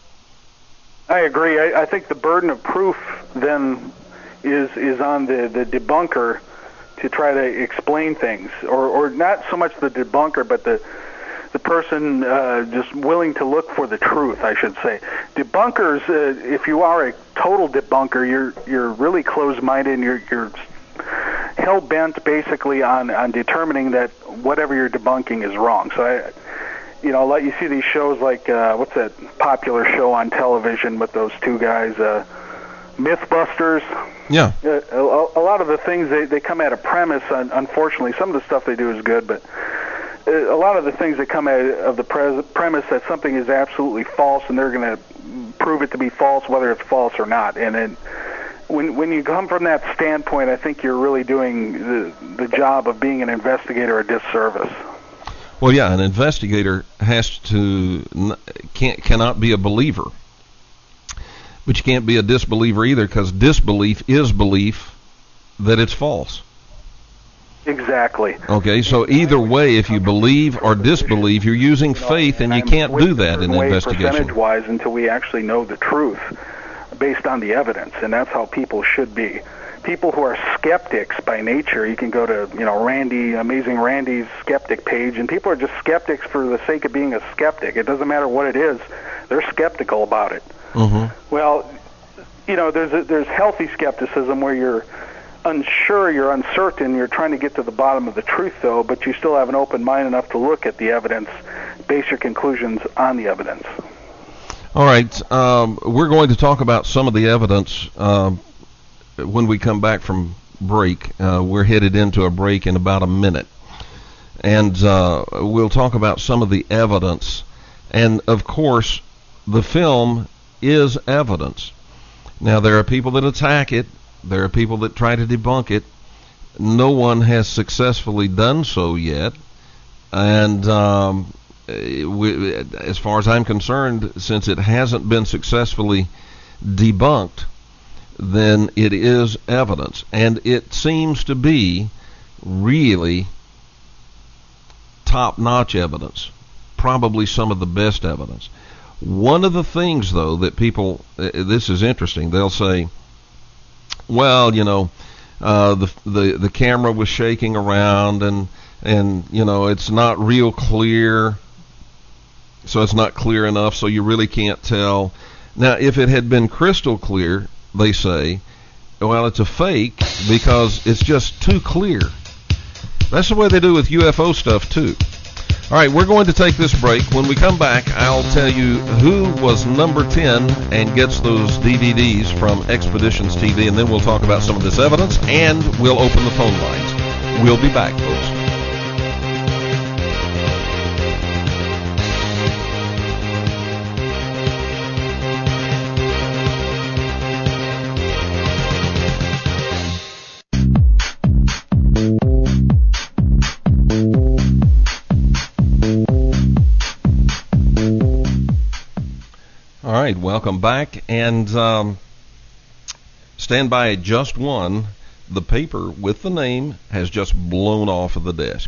I agree. I, I think the burden of proof then is is on the, the debunker to try to explain things, or, or not so much the debunker, but the the person uh, just willing to look for the truth, I should say. Debunkers, uh, if you are a total debunker, you're you're really closed-minded, and you're you're hell-bent basically on, on determining that whatever you're debunking is wrong. So, I, you know, let you see these shows like, uh, what's that popular show on television with those two guys, uh, Mythbusters? Yeah. Uh, a, a lot of the things, they, they come at a premise, un- unfortunately. Some of the stuff they do is good, but a lot of the things that come out of the pre- premise that something is absolutely false, and they're going to prove it to be false, whether it's false or not. And then when when you come from that standpoint, I think you're really doing the, the job of being an investigator a disservice. Well, yeah, an investigator has to can't cannot be a believer, but you can't be a disbeliever either, because disbelief is belief that it's false. Exactly. Okay, so either way, if you believe or disbelieve, you're using faith, and you can't do that in investigation. Percentage-wise, until we actually know the truth based on the evidence, and that's how people should be. People who are skeptics by nature, you can go to, you know, Randy, Amazing Randy's skeptic page, and people are just skeptics for the sake of being a skeptic. It doesn't matter what it is, they're skeptical about it. Mm-hmm. Well, you know, there's a, there's healthy skepticism where you're unsure, you're uncertain, you're trying to get to the bottom of the truth, though, but you still have an open mind enough to look at the evidence, base your conclusions on the evidence. All right, um, we're going to talk about some of the evidence um, when we come back from break. Uh, we're headed into a break in about a minute, and uh, we'll talk about some of the evidence. And, of course, the film is evidence. Now, there are people that attack it. There are people that try to debunk it. No one has successfully done so yet. And um, we, as far as I'm concerned, since it hasn't been successfully debunked, then it is evidence. And it seems to be really top-notch evidence, probably some of the best evidence. One of the things, though, that people, uh, this is interesting, they'll say, well, you know, uh, the the the camera was shaking around, and and you know, it's not real clear, so it's not clear enough, so you really can't tell. Now, if it had been crystal clear, they say, well, it's a fake because it's just too clear. That's the way they do with U F O stuff too. All right, we're going to take this break. When we come back, I'll tell you who was number ten and gets those D V Ds from Expeditions T V, and then we'll talk about some of this evidence, and we'll open the phone lines. We'll be back, folks. right, welcome back, and um, stand by at just one. The paper with the name has just blown off of the desk.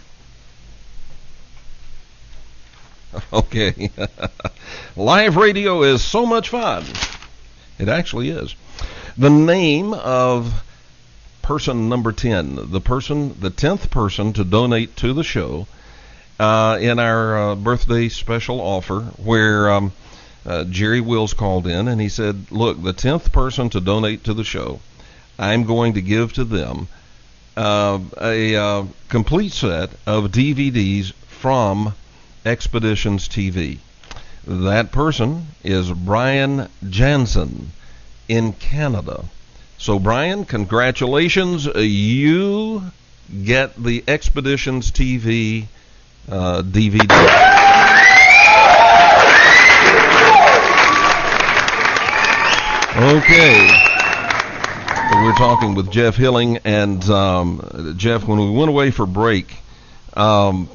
Okay. Live radio is so much fun. It actually is. The name of person number ten, the person, the tenth person to donate to the show uh, in our uh, birthday special offer, where um, uh, Jerry Wills called in and he said, look, the tenth person to donate to the show, I'm going to give to them uh, a uh, complete set of D V Ds from Expeditions T V. That person is Brian Jansen in Canada. So, Brian, congratulations. You get the Expeditions T V uh, D V D. Okay. We're talking with Jeff Hilling, and um, Jeff, when we went away for break, um,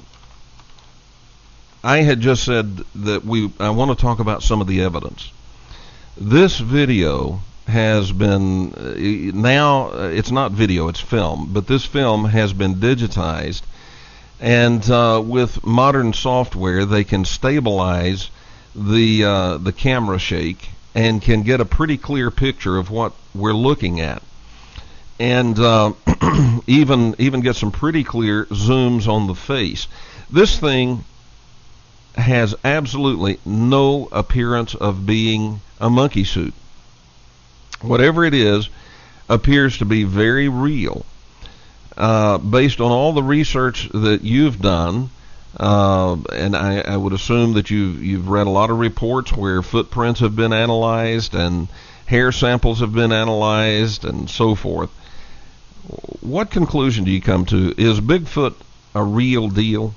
I had just said that we I want to talk about some of the evidence. This video has been, uh, now uh, it's not video, it's film, but this film has been digitized, and uh, with modern software they can stabilize the uh, the camera shake and can get a pretty clear picture of what we're looking at, and uh, even even get some pretty clear zooms on the face. This thing has absolutely no appearance of being a monkey suit. Whatever it is appears to be very real. Uh, based on all the research that you've done, uh, and I, I would assume that you've, you've read a lot of reports where footprints have been analyzed and hair samples have been analyzed and so forth. What conclusion do you come to? Is Bigfoot a real deal?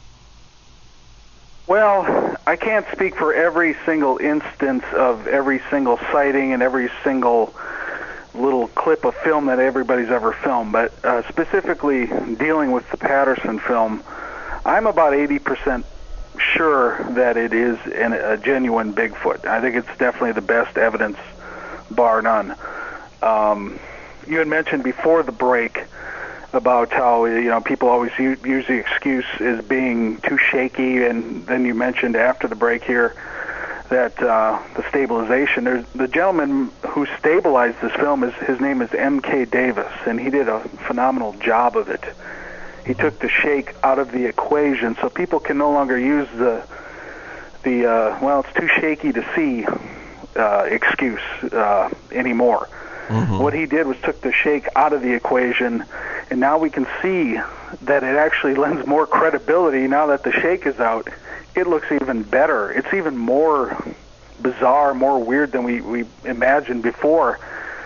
Well, I can't speak for every single instance of every single sighting and every single little clip of film that everybody's ever filmed, but uh, specifically dealing with the Patterson film, I'm about eighty percent sure that it is an, a genuine Bigfoot. I think it's definitely the best evidence, bar none. Um, you had mentioned before the break about how, you know, people always use, use the excuse as being too shaky, and then you mentioned after the break here that uh, the stabilization. There's the gentleman who stabilized this film, is his name is M K Davis, and he did a phenomenal job of it. He took the shake out of the equation, so people can no longer use the the uh, well, it's too shaky to see uh, excuse uh, anymore. Mm-hmm. What he did was took the shake out of the equation, and now we can see that it actually lends more credibility. Now that the shake is out, it looks even better. It's even more bizarre, more weird than we, we imagined before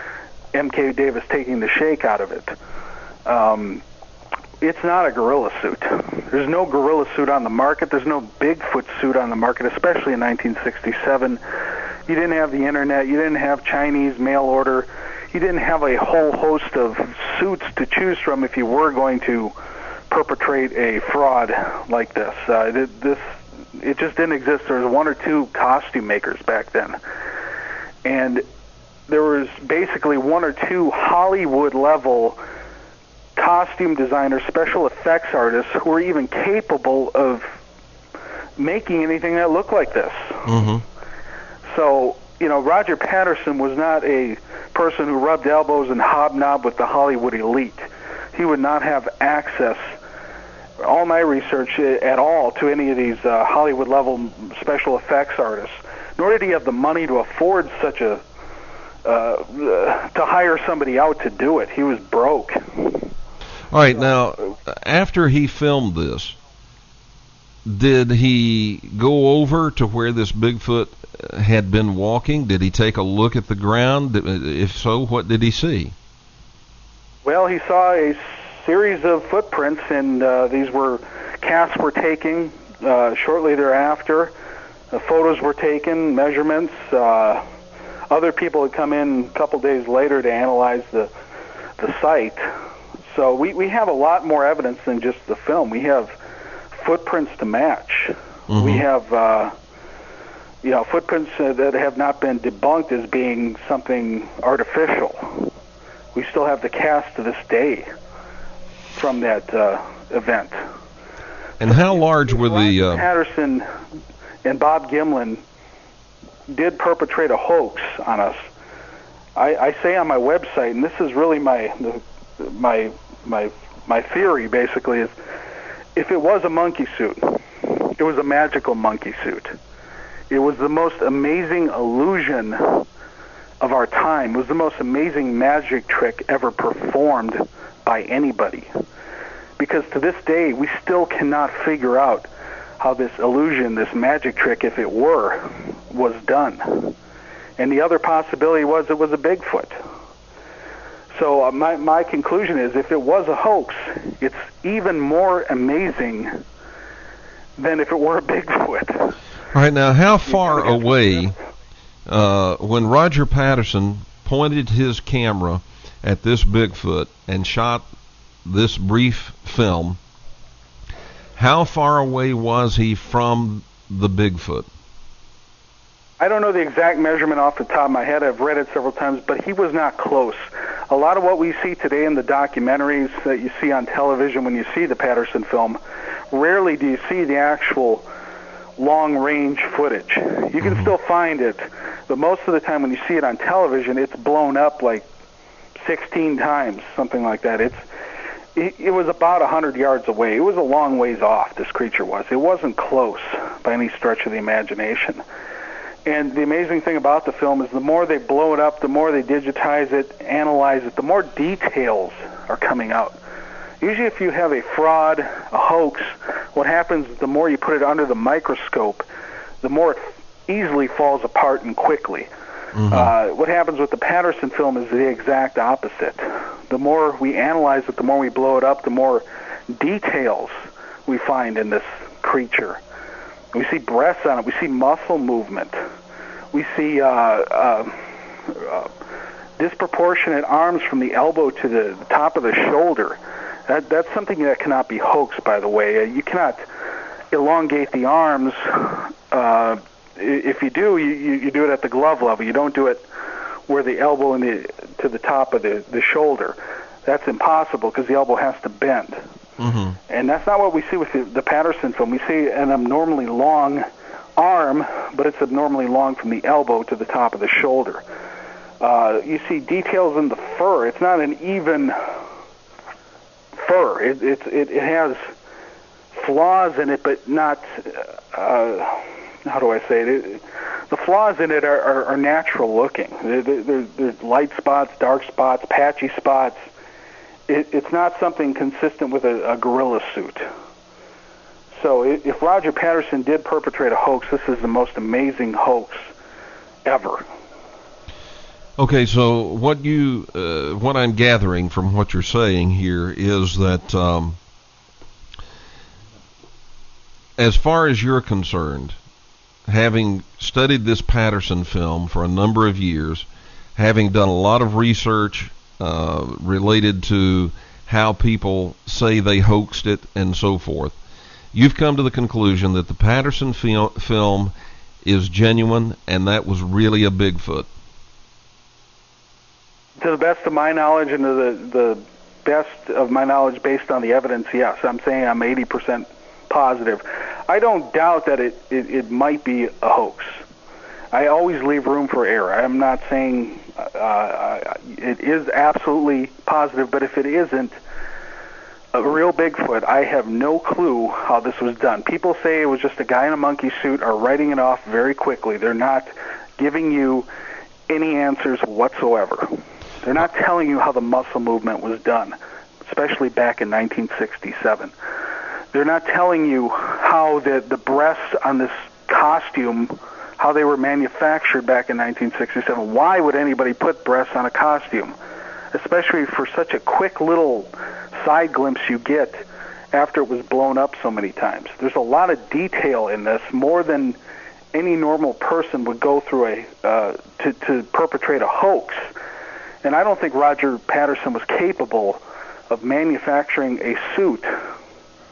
M K Davis taking the shake out of it. Um, it's not a gorilla suit. There's no gorilla suit on the market. There's no Bigfoot suit on the market, especially in nineteen sixty-seven. You didn't have the internet. You didn't have Chinese mail order. You didn't have a whole host of suits to choose from if you were going to perpetrate a fraud like this. Uh, it, this it just didn't exist. There was one or two costume makers back then, and there was basically one or two Hollywood-level costume designers, special effects artists who were even capable of making anything that looked like this. Mm-hmm. So, you know, Roger Patterson was not a person who rubbed elbows and hobnobbed with the Hollywood elite. He would not have access, all my research at all, to any of these uh, Hollywood-level special effects artists. Nor did he have the money to afford such a, uh, uh, to hire somebody out to do it. He was broke. All right, now, after he filmed this, did he go over to where this Bigfoot had been walking? Did he take a look at the ground? If so, what did he see? Well, he saw a series of footprints, and uh, these were casts were taken uh, shortly thereafter. Uh, photos were taken, measurements. Uh, other people had come in a couple days later to analyze the the site. So we, we have a lot more evidence than just the film. We have footprints to match. Mm-hmm. We have uh, you know, footprints uh, that have not been debunked as being something artificial. We still have the cast to this day from that uh, event. And how large were the... Uh... Patterson and Bob Gimlin did perpetrate a hoax on us. I, I say on my website, and this is really my my my my theory, basically, is if it was a monkey suit, it was a magical monkey suit. It was the most amazing illusion of our time. It was the most amazing magic trick ever performed by anybody. Because to this day, we still cannot figure out how this illusion, this magic trick, if it were, was done. And the other possibility was it was a Bigfoot. So uh, my, my conclusion is if it was a hoax, it's even more amazing than if it were a Bigfoot. All right, now how far away, uh, when Roger Patterson pointed his camera at this Bigfoot and shot this brief film, how far away was he from the Bigfoot? I don't know the exact measurement off the top of my head. I've read it several times, but he was not close. A lot of what we see today in the documentaries that you see on television when you see the Patterson film, rarely do you see the actual long-range footage. You can mm-hmm. still find it, but most of the time when you see it on television, it's blown up like sixteen times, something like that. It's it, it was about one hundred yards away. It was a long ways off, this creature was. It wasn't close by any stretch of the imagination. And the amazing thing about the film is the more they blow it up, the more they digitize it, analyze it, the more details are coming out. Usually if you have a fraud, a hoax, what happens is the more you put it under the microscope, the more it easily falls apart and quickly. Mm-hmm. Uh, what happens with the Patterson film is the exact opposite. The more we analyze it, the more we blow it up, the more details we find in this creature. We see breasts on it. We see muscle movement. We see uh, uh, uh, disproportionate arms from the elbow to the top of the shoulder. That, that's something that cannot be hoaxed, by the way. Uh, you cannot elongate the arms. Uh, if you do, you, you, you do it at the glove level. You don't do it where the elbow and the to the top of the, the shoulder. That's impossible because the elbow has to bend. Mm-hmm. And that's not what we see with the, the Patterson film. We see an abnormally long arm, but it's abnormally long from the elbow to the top of the shoulder. Uh, you see details in the fur. It's not an even fur. It, it, it, it has flaws in it, but not, uh, how do I say it? it the flaws in it are, are, are natural looking. There, there, there's light spots, dark spots, patchy spots. It, it's not something consistent with a, a gorilla suit. So if Roger Patterson did perpetrate a hoax, this is the most amazing hoax ever. Okay, so what you, uh, what I'm gathering from what you're saying here is that, um, as far as you're concerned, having studied this Patterson film for a number of years, having done a lot of research uh, related to how people say they hoaxed it and so forth, you've come to the conclusion that the Patterson fil- film is genuine and that was really a Bigfoot. To the best of my knowledge and to the, the best of my knowledge based on the evidence, yes. I'm saying I'm eighty percent positive. I don't doubt that it, it, it might be a hoax. I always leave room for error. I'm not saying uh, it is absolutely positive, but if it isn't a real Bigfoot, I have no clue how this was done. People say it was just a guy in a monkey suit are writing it off very quickly. They're not giving you any answers whatsoever. They're not telling you how the muscle movement was done, especially back in nineteen sixty-seven. They're not telling you how the, the breasts on this costume, how they were manufactured back in nineteen sixty-seven. Why would anybody put breasts on a costume, especially for such a quick little side glimpse you get after it was blown up so many times? There's a lot of detail in this, more than any normal person would go through a uh, to, to perpetrate a hoax. And I don't think Roger Patterson was capable of manufacturing a suit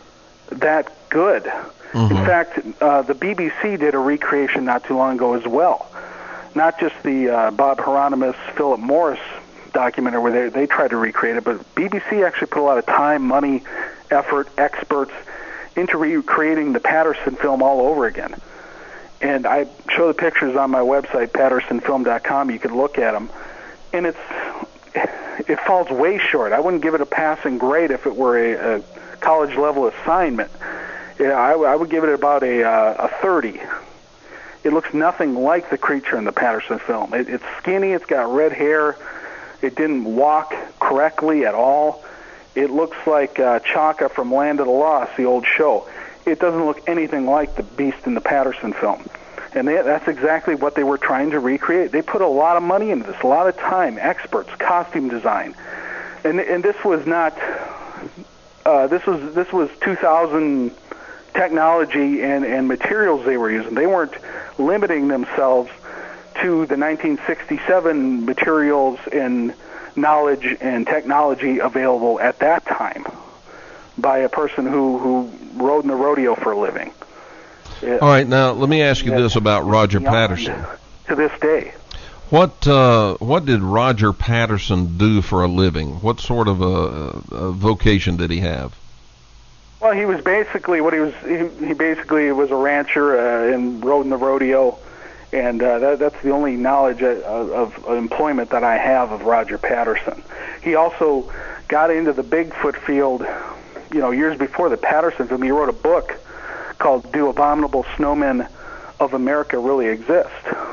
that good. Mm-hmm. In fact, uh, the B B C did a recreation not too long ago as well. Not just the uh, Bob Hieronymus, Philip Morris documentary where they, they tried to recreate it, but B B C actually put a lot of time, money, effort, experts into recreating the Patterson film all over again. And I show the pictures on my website, patterson film dot com. You can look at them. And it's it falls way short. I wouldn't give it a passing grade if it were a, a college-level assignment. Yeah, I, I would give it about a, uh, a thirty. It looks nothing like the creature in the Patterson film. It, it's skinny. It's got red hair. It didn't walk correctly at all. It looks like uh, Chaka from Land of the Lost, the old show. It doesn't look anything like the beast in the Patterson film. And they, that's exactly what they were trying to recreate. They put a lot of money into this, a lot of time, experts, costume design. And and this was not, uh, this was this was two thousand technology and, and materials they were using. They weren't limiting themselves to the nineteen sixty-seven materials and knowledge and technology available at that time by a person who, who rode in the rodeo for a living. It, All right, now let me ask you this about Roger Patterson. To this day. What uh, what did Roger Patterson do for a living? What sort of a, a vocation did he have? Well, he was basically what he was. He, he basically was a rancher uh, and rode in the rodeo, and uh, that, that's the only knowledge of, of, of employment that I have of Roger Patterson. He also got into the Bigfoot field, you know, years before the Patterson film. He wrote a book called "Do Abominable Snowmen of America Really Exist?"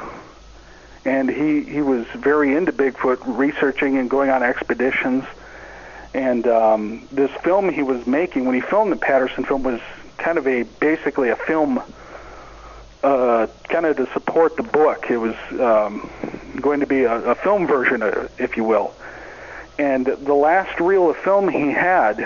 And he, he was very into Bigfoot, researching and going on expeditions. And um, this film he was making, when he filmed the Patterson film, was kind of a, basically a film, uh, kind of to support the book. It was um, going to be a, a film version, of, if you will. And the last reel of film he had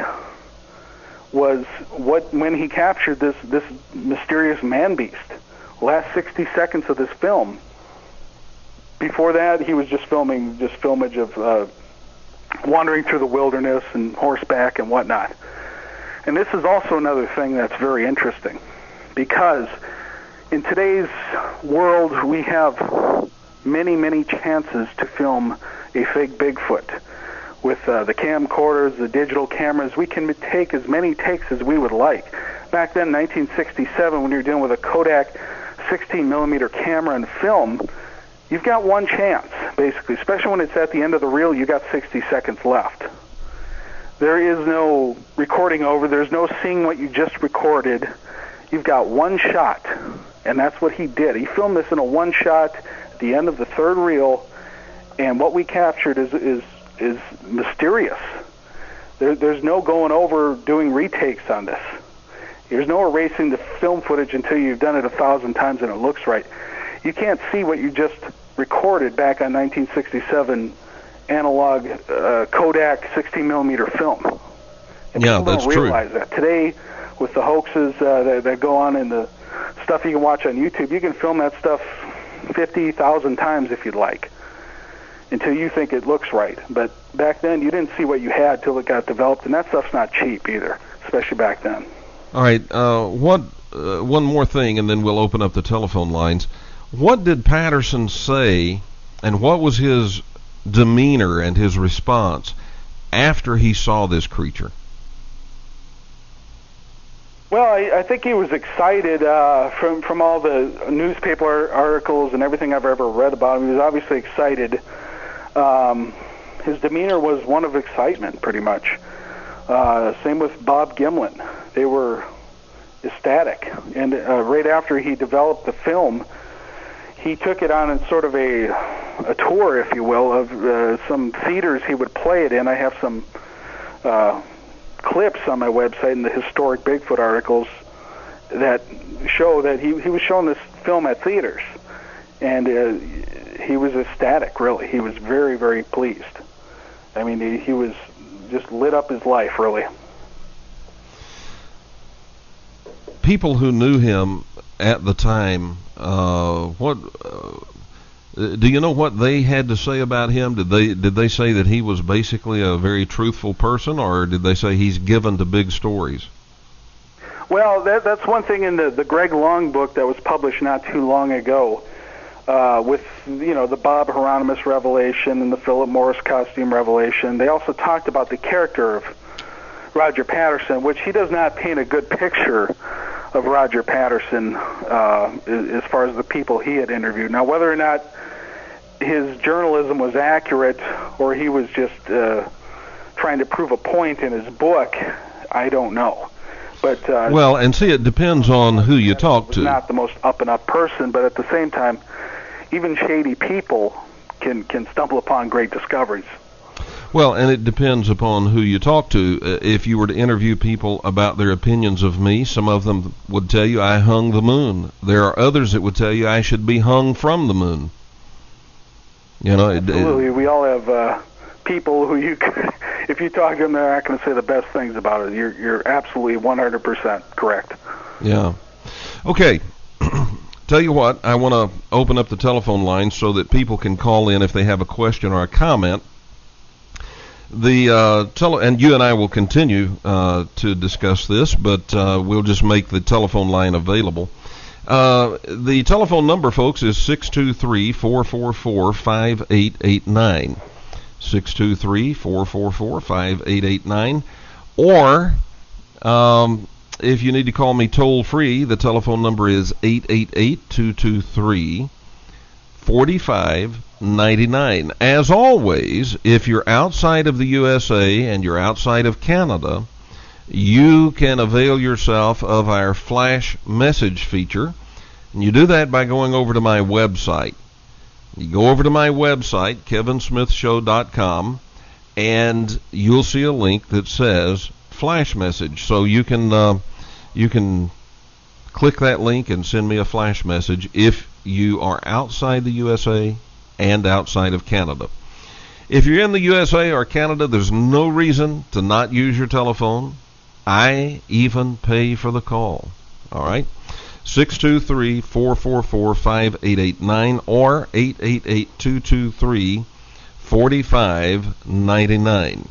was what when he captured this, this mysterious man-beast. Last sixty seconds of this film. Before that, he was just filming just filmage of uh, wandering through the wilderness and horseback and whatnot. And this is also another thing that's very interesting, because in today's world we have many, many chances to film a fake Bigfoot. With uh, the camcorders, the digital cameras, we can take as many takes as we would like. Back then, nineteen sixty-seven, when you're dealing with a Kodak sixteen millimeter camera and film, you've got one chance, basically, especially when it's at the end of the reel. You've got sixty seconds left. There is no recording over. There's no seeing what you just recorded. You've got one shot, and that's what he did. He filmed this in a one shot at the end of the third reel, and what we captured is is, is mysterious. There, there's no going over doing retakes on this. There's no erasing the film footage until you've done it a thousand times and it looks right. You can't see what you just recorded back on nineteen sixty-seven analog uh, Kodak sixteen millimeter film. And yeah, people that's don't realize true. that. Today, with the hoaxes uh, that, that go on and the stuff you can watch on YouTube, you can film that stuff fifty thousand times if you'd like, until you think it looks right. But back then, you didn't see what you had till it got developed, and that stuff's not cheap either, especially back then. All right, uh, what, uh, one more thing, and then we'll open up the telephone lines. What did Patterson say, and what was his demeanor and his response after he saw this creature? Well, I, I think he was excited uh, from from all the newspaper articles and everything I've ever read about him. He was obviously excited. Um, his demeanor was one of excitement, pretty much. Uh, same with Bob Gimlin. They were ecstatic. And uh, right after he developed the film, he took it on in sort of a a tour, if you will, of uh, some theaters he would play it in. I have some uh, clips on my website in the historic Bigfoot articles that show that he, he was showing this film at theaters. And uh, he was ecstatic, really. He was very, very pleased. I mean, he, he was just lit up his life, really. People who knew him at the time, uh, what uh, do you know what they had to say about him? Did they did they say that he was basically a very truthful person, or did they say he's given to big stories? Well, that, that's one thing in the, the Greg Long book that was published not too long ago, uh, with, you know, the Bob Hieronymus revelation and the Philip Morris costume revelation. They also talked about the character of Roger Patterson, which he does not paint a good picture of Roger Patterson uh, as far as the people he had interviewed. Now, whether or not his journalism was accurate or he was just uh, trying to prove a point in his book, I don't know. But uh, well, and see, it depends on who you talk to. Not the most up and up person, but at the same time, even shady people can can stumble upon great discoveries. Well, and it depends upon who you talk to. Uh, if you were to interview people about their opinions of me, some of them would tell you I hung the moon. There are others that would tell you I should be hung from the moon. You know, it, absolutely. It, we all have uh, people who you could, if you talk to them, they're not going to say the best things about it. You're you're absolutely one hundred percent correct. Yeah. Okay. Tell you what, I want to open up the telephone line so that people can call in if they have a question or a comment. The uh, tele- and you and I will continue uh, to discuss this, but uh, we'll just make the telephone line available. Uh, the telephone number, folks, is six two three, four four four, five eight eight nine. six two three, four four four, five eight eight nine. Or, um, if you need to call me toll-free, the telephone number is eight eight eight, two two three, four five nine nine. As always, if you're outside of the U S A and you're outside of Canada, you can avail yourself of our flash message feature. And you do that by going over to my website. You go over to my website, kevin smith show dot com, and you'll see a link that says flash message. So you can uh, you can click that link and send me a flash message if you are outside the U S A and outside of Canada. If you're in the U S A or Canada, there's no reason to not use your telephone. I even pay for the call. All right? six two three, four four four, five eight eight nine or eight eight eight, two two three, four five nine nine.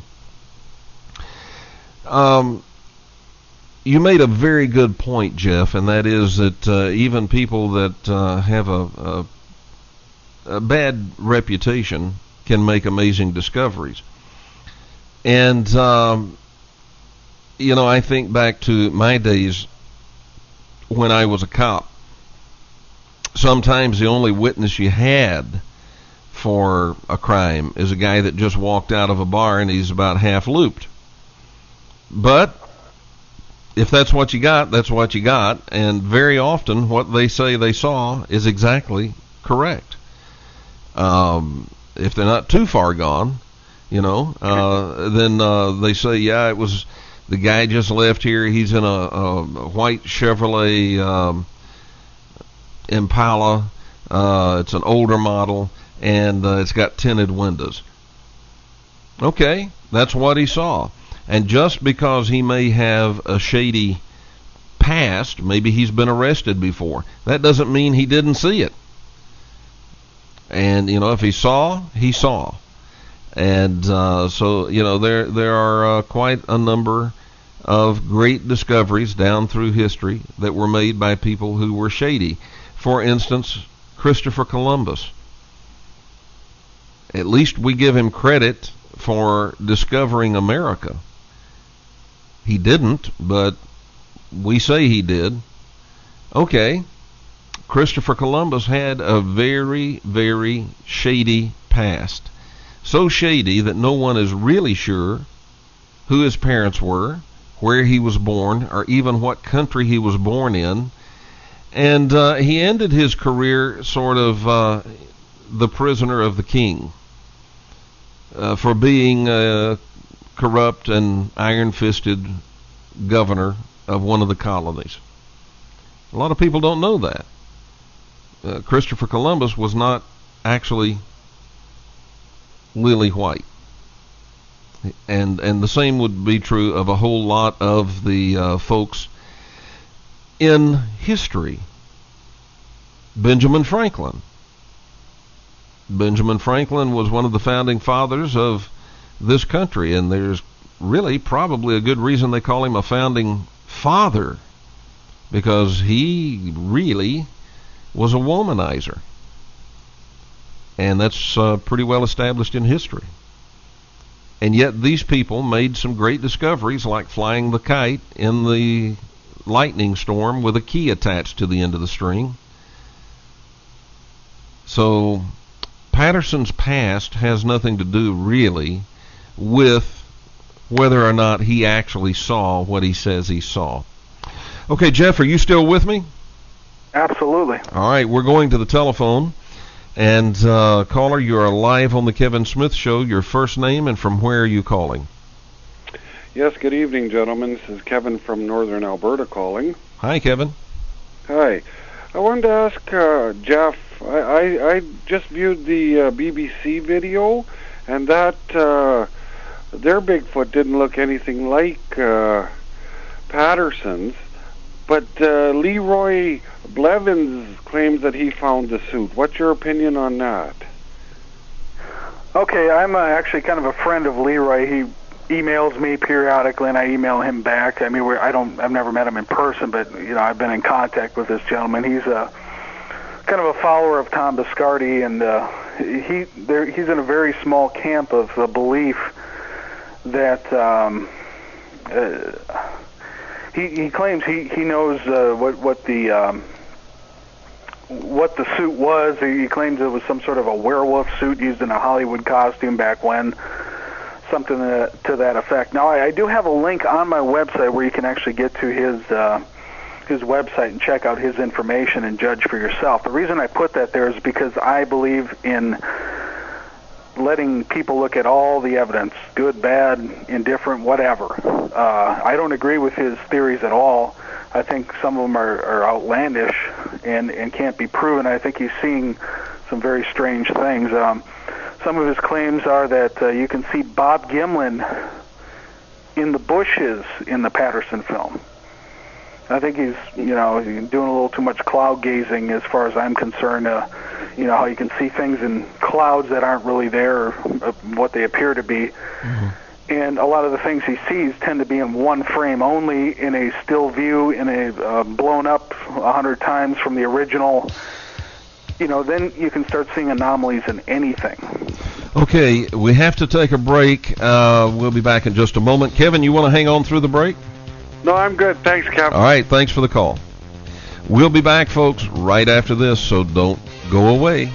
Um, you made a very good point, Jeff, and that is that uh, even people that uh, have a, a, a bad reputation can make amazing discoveries. And, um, you know, I think back to my days when I was a cop. Sometimes the only witness you had for a crime is a guy that just walked out of a bar and he's about half looped. But if that's what you got, that's what you got. And very often what they say they saw is exactly correct. Um, if they're not too far gone, you know, uh, then uh, they say, yeah, it was the guy just left here. He's in a, a, a white Chevrolet um, Impala. Uh, it's an older model, and uh, it's got tinted windows. Okay, that's what he saw. And just because he may have a shady past, maybe he's been arrested before, that doesn't mean he didn't see it. And, you know, if he saw, he saw. And uh, so, you know, there there are uh, quite a number of great discoveries down through history that were made by people who were shady. For instance, Christopher Columbus. At least we give him credit for discovering America. He didn't, but we say he did. Okay, Christopher Columbus had a very, very shady past. So shady that no one is really sure who his parents were, where he was born, or even what country he was born in. And uh, he ended his career sort of uh, the prisoner of the king uh, for being a corrupt and iron-fisted governor of one of the colonies. A lot of people don't know that. Uh, Christopher Columbus was not actually lily white. And and the same would be true of a whole lot of the uh, folks in history. Benjamin Franklin. Benjamin Franklin was one of the founding fathers of this country, and there's really probably a good reason they call him a founding father because he really was a womanizer. And that's uh, pretty well established in history. And yet these people made some great discoveries, like flying the kite in the lightning storm with a key attached to the end of the string. So Patterson's past has nothing to do really with whether or not he actually saw what he says he saw. Okay, Jeff, are you still with me? Absolutely. All right, we're going to the telephone. And uh, caller, you are live on the Kevin Smith Show. Your first name and from where are you calling? Yes, good evening, gentlemen. This is Kevin from Northern Alberta calling. Hi, Kevin. Hi. I wanted to ask uh, Jeff, I, I, I just viewed the uh, B B C video, and that uh, their Bigfoot didn't look anything like uh, Patterson's, but uh, Leroy Blevins claims that he found the suit. What's your opinion on that? Okay, I'm uh, actually kind of a friend of Leroy. He emails me periodically, and I email him back. I mean, we're, I don't, I've never met him in person, but you know, I've been in contact with this gentleman. He's a kind of a follower of Tom Biscardi, and uh, he there, he's in a very small camp of the belief that um, uh, he he claims he he knows uh, what what the um, what the suit was. He claims it was some sort of a werewolf suit used in a Hollywood costume back when. Something to, to that effect. Now, I, I do have a link on my website where you can actually get to his uh, his website and check out his information and judge for yourself. The reason I put that there is because I believe in letting people look at all the evidence, good, bad, indifferent, whatever. Uh, I don't agree with his theories at all. I think some of them are, are outlandish and, and can't be proven. I think he's seeing some very strange things. Um, Some of his claims are that uh, you can see Bob Gimlin in the bushes in the Patterson film. I think he's, you know, doing a little too much cloud gazing as far as I'm concerned. Uh, you know, how you can see things in clouds that aren't really there, or uh, what they appear to be. Mm-hmm. And a lot of the things he sees tend to be in one frame only, in a still view, in a uh, blown up a hundred times from the original. You know, then you can start seeing anomalies in anything. Okay, we have to take a break. Uh, we'll be back in just a moment. Kevin, you want to hang on through the break? No, I'm good. Thanks, Kevin. All right, thanks for the call. We'll be back, folks, right after this, so don't go away.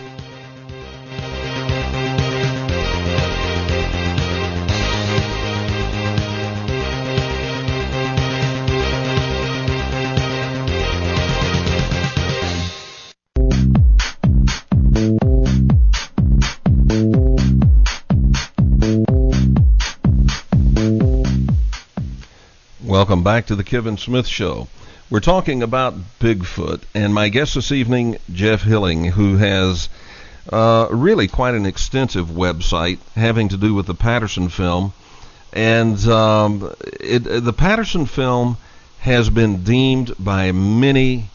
Welcome back to the Kevin Smith Show. We're talking about Bigfoot, and my guest this evening, Jeff Hilling, who has uh, really quite an extensive website having to do with the Patterson film. And um, it, the Patterson film has been deemed by many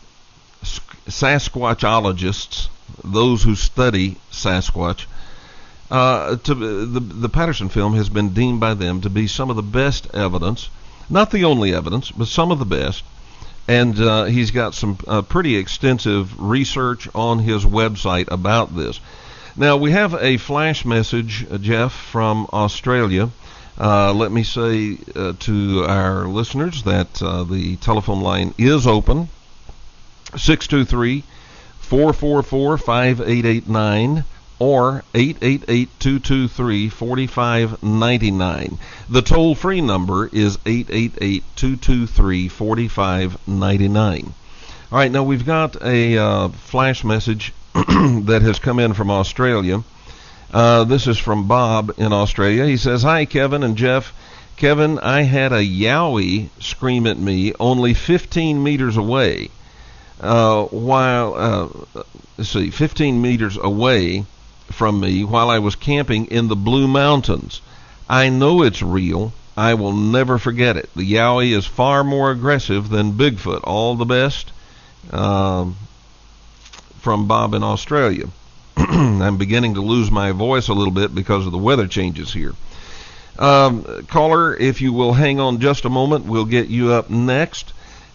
Sasquatchologists, those who study Sasquatch, uh, to, the, the Patterson film has been deemed by them to be some of the best evidence. Not the only evidence, but some of the best. And uh, he's got some uh, pretty extensive research on his website about this. Now, we have a flash message, uh, Jeff, from Australia. Uh, let me say uh, to our listeners that uh, the telephone line is open, six two three, four four four, five eight eight nine. Or eight eight eight, two two three, four five nine nine. The toll-free number is eight eight eight, two two three, four five nine nine. All right, now we've got a uh, flash message that has come in from Australia. Uh, this is from Bob in Australia. He says, "Hi, Kevin and Jeff. Kevin, I had a yowie scream at me only fifteen meters away. Uh, while, uh, let's see, fifteen meters away from me while I was camping in the Blue Mountains. I know it's real. I will never forget it. The yowie is far more aggressive than Bigfoot. All the best." Um, from Bob in Australia. I'm beginning to lose my voice a little bit because of the weather changes here. Um, caller, if you will hang on just a moment, we'll get you up next.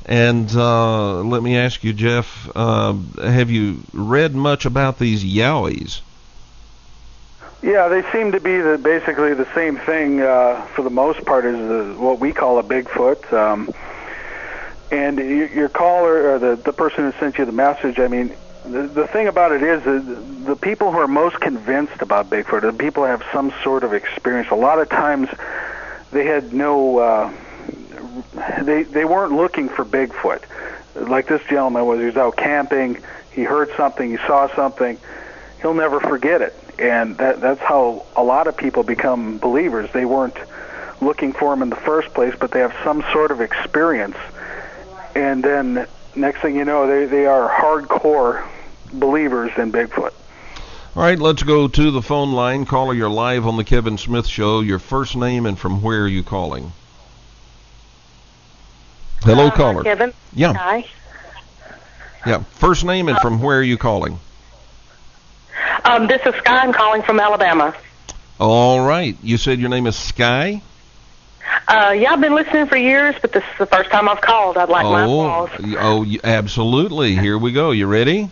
And uh, let me ask you, Jeff, uh, have you read much about these Yowies? Yeah, they seem to be the, basically the same thing uh, for the most part as the, what we call a Bigfoot. Um, and your, your caller, or the, the person who sent you the message, I mean, the, the thing about it is that the people who are most convinced about Bigfoot are the people who have some sort of experience. A lot of times they had no, uh, they, they weren't looking for Bigfoot. Like this gentleman was, he was out camping, he heard something, he saw something, he'll never forget it. And that, that's how a lot of people become believers. They weren't looking for him in the first place, but they have some sort of experience. And then next thing you know, they, they are hardcore believers in Bigfoot. All right, let's go to the phone line. Caller, you're live on the Kevin Smith Show. Your first name and from where are you calling? Hello, uh, caller. Kevin. Yeah. Hi. Yeah. First name and from where are you calling? Um, this is Sky. I'm calling from Alabama. All right. You said your name is Sky? Uh, yeah, I've been listening for years, but this is the first time I've called. I'd like oh, my applause. Oh, absolutely. Here we go. You ready?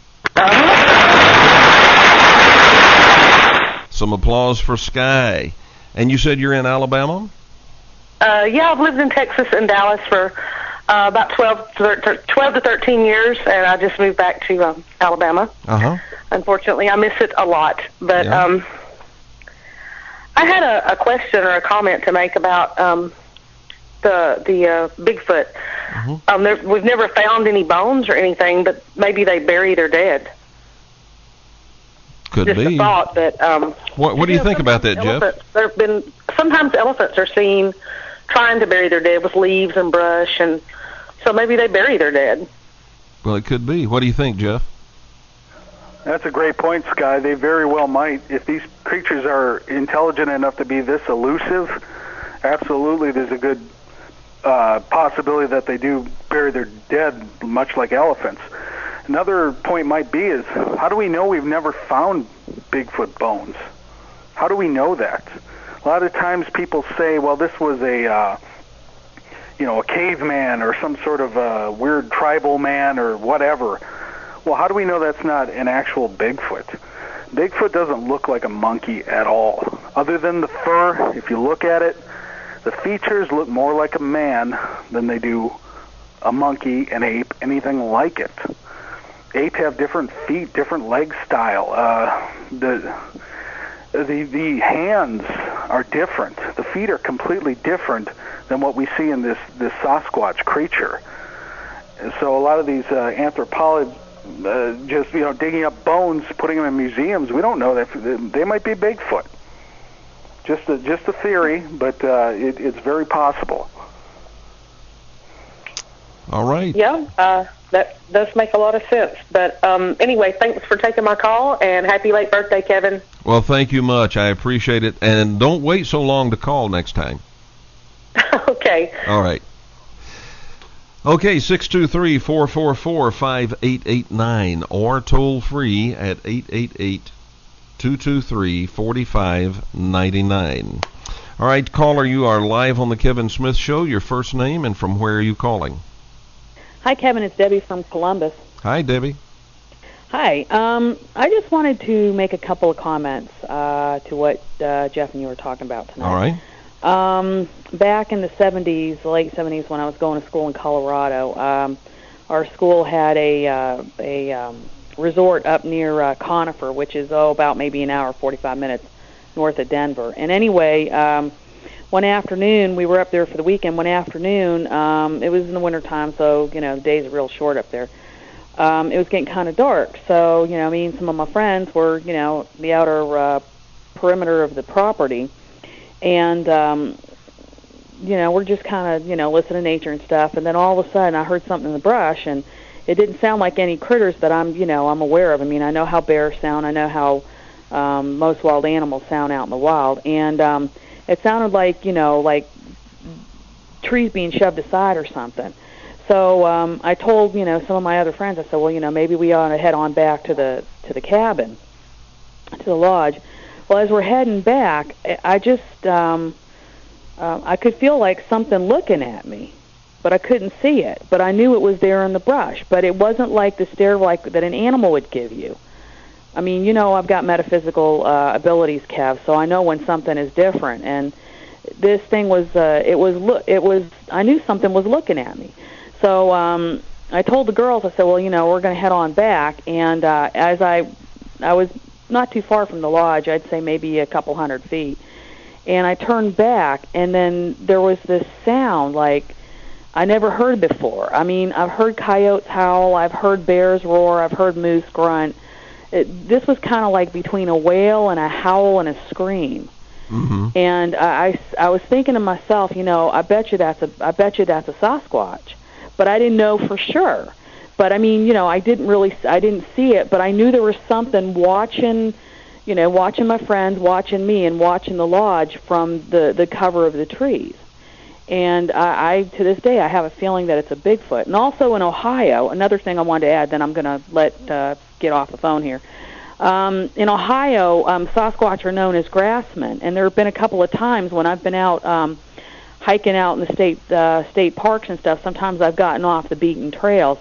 Uh-huh. Some applause for Sky. And you said you're in Alabama? Uh, yeah, I've lived in Texas and Dallas for uh, about twelve to thirteen years, and I just moved back to um, Alabama. Uh-huh. Unfortunately, I miss it a lot. But yeah. um, I had a, a question or a comment to make about um, the the uh, Bigfoot. Mm-hmm. Um, there, we've never found any bones or anything, but maybe they bury their dead. Could Just be. a thought that. Um, what What do you, you know, think about that, Jeff? There have been sometimes elephants are seen trying to bury their dead with leaves and brush, and so maybe they bury their dead. Well, it could be. What do you think, Jeff? That's a great point, Sky. They very well might. If these creatures are intelligent enough to be this elusive, absolutely there's a good uh, possibility that they do bury their dead, much like elephants. Another point might be is, how do we know we've never found Bigfoot bones? How do we know that? A lot of times people say, well, this was a, uh, you know, a caveman or some sort of a weird tribal man or whatever. Well, how do we know that's not an actual Bigfoot? Bigfoot doesn't look like a monkey at all. Other than the fur, if you look at it, the features look more like a man than they do a monkey, an ape, anything like it. Apes have different feet, different leg style. Uh, the the the hands are different. The feet are completely different than what we see in this, this Sasquatch creature. And so a lot of these uh, anthropologists, Uh, just, you know, digging up bones, putting them in museums, we don't know that they might be Bigfoot. Just a, just a theory, but uh, it, it's very possible. All right. Yeah, uh, that does make a lot of sense. But um, anyway, thanks for taking my call, and happy late birthday, Kevin. Well, thank you much. I appreciate it. And don't wait so long to call next time. Okay. All right. Okay, six two three, four four four, five eight eight nine or toll free at eight eight eight, two two three, four five nine nine. All right, caller, you are live on the Kevin Smith Show. Your first name and from where are you calling? Hi, Kevin. It's Debbie from Columbus. Hi, Debbie. Hi. Um, I just wanted to make a couple of comments uh, to what uh, Jeff and you were talking about tonight. All right. Um, back in the seventies, the late seventies, when I was going to school in Colorado, um, our school had a uh, a um, resort up near uh, Conifer, which is oh about maybe an hour, forty-five minutes north of Denver. And anyway, um, one afternoon we were up there for the weekend. One afternoon, um, it was in the wintertime, so you know the days are real short up there. Um, it was getting kind of dark, so you know, me and some of my friends were, you know, the outer uh, perimeter of the property. And, um, you know, we're just kind of, you know, listening to nature and stuff. And then all of a sudden I heard something in the brush, and it didn't sound like any critters that I'm, you know, I'm aware of. I mean, I know how bears sound. I know how um, most wild animals sound out in the wild. And um, it sounded like, you know, like trees being shoved aside or something. So um, I told, you know, some of my other friends, I said, well, you know, maybe we ought to head on back to the to the cabin, to the lodge. Well, as we're heading back, I just, um, uh, I could feel like something looking at me. but I couldn't see it. But I knew it was there in the brush. But it wasn't like the stare like that an animal would give you. I mean, you know, I've got metaphysical uh, abilities, Kev, so I know when something is different. And this thing was, uh, it was, look, it was. I knew something was looking at me. So um, I told the girls, I said, well, you know, we're going to head on back. And uh, as I, I was not too far from the lodge, I'd say maybe a couple hundred feet. And I turned back, and then there was this sound like I never heard before. I mean, I've heard coyotes howl, I've heard bears roar, I've heard moose grunt. It, this was kind of like between a wail and a howl and a scream. Mm-hmm. And I, I, I was thinking to myself, you know, I bet you that's a, I bet you that's a Sasquatch, but I didn't know for sure. But I mean, you know, I didn't really, I didn't see it, but I knew there was something watching, you know, watching my friends, watching me, and watching the lodge from the the cover of the trees. And I, I, to this day, I have a feeling that it's a Bigfoot. And also in Ohio, another thing I wanted to add, then I'm going to let uh, get off the phone here. Um, in Ohio, um, Sasquatch are known as grassmen, and there have been a couple of times when I've been out um, hiking out in the state uh, state parks and stuff. Sometimes I've gotten off the beaten trails,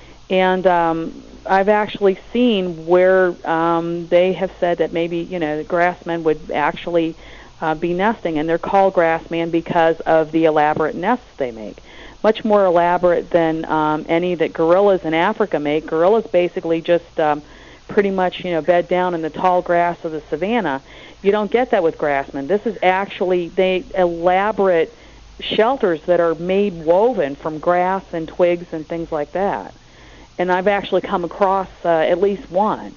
and um, I've actually seen where um, they have said that maybe, you know, the grassmen would actually Uh, be nesting, and they're called grassmen because of the elaborate nests they make. Much more elaborate than um, any that gorillas in Africa make. Gorillas basically just um, pretty much, you know, bed down in the tall grass of the savanna. You don't get that with grassmen. This is actually they elaborate shelters that are made woven from grass and twigs and things like that. And I've actually come across uh, at least one.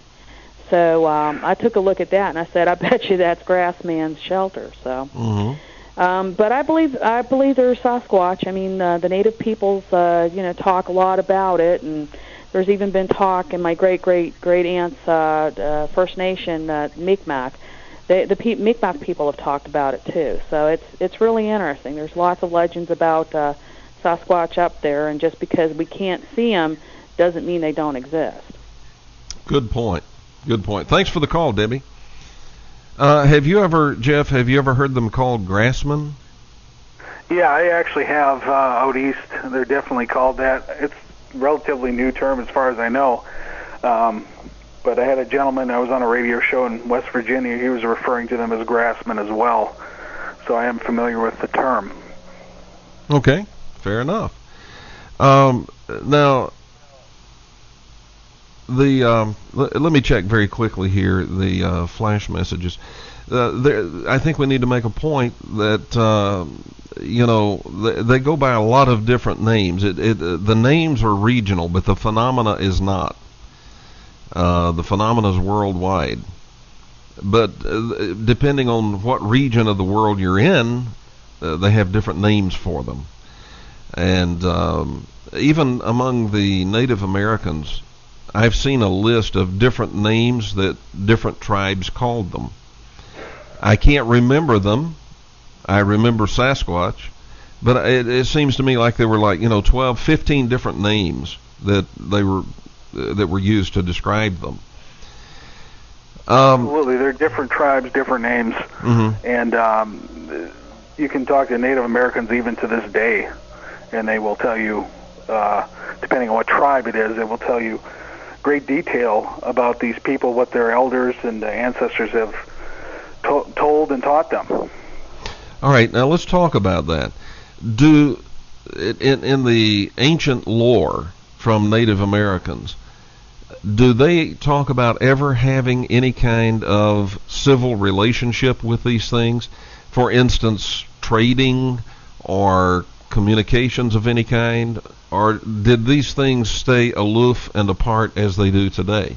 So um, I took a look at that, and I said, "I bet you that's Grassman's shelter." So, Mm-hmm. um, but I believe I believe there's Sasquatch. I mean, uh, the native peoples, uh, you know, talk a lot about it, and there's even been talk in my great great great aunt's uh, uh, First Nation, uh, Mi'kmaq. They, the Pe- Mi'kmaq people have talked about it too. So it's it's really interesting. There's lots of legends about uh, Sasquatch up there, and just because we can't see them doesn't mean they don't exist. Good point. Good point. Thanks for the call, Debbie. Uh, have you ever, Jeff, have you ever heard them called grassmen? Yeah, I actually have uh, out east. They're definitely called that. It's a relatively new term as far as I know. Um, but I had a gentleman, I was on a radio show in West Virginia, he was referring to them as grassmen as well. So I am familiar with the term. Okay, fair enough. Um, now, The um, l- let me check very quickly here the uh, flash messages. Uh, there, I think we need to make a point that uh, you know they, they go by a lot of different names. It, it uh, the names are regional, but the phenomena is not. Uh, the phenomena is worldwide, but uh, depending on what region of the world you're in, uh, they have different names for them. And um, even among the Native Americans, I've seen a list of different names that different tribes called them. I can't remember them. I remember Sasquatch, but it, it seems to me like there were like, you know, twelve, fifteen different names that they were uh, that were used to describe them. Um, Absolutely, they're different tribes, different names, mm-hmm. and um, you can talk to Native Americans even to this day, and they will tell you, uh, depending on what tribe it is, they will tell you great detail about these people, what their elders and ancestors have to- told and taught them. All right, now let's talk about that. Do in, in the ancient lore from Native Americans, do they talk about ever having any kind of civil relationship with these things? For instance, trading or communications of any kind? Or did these things stay aloof and apart as they do today?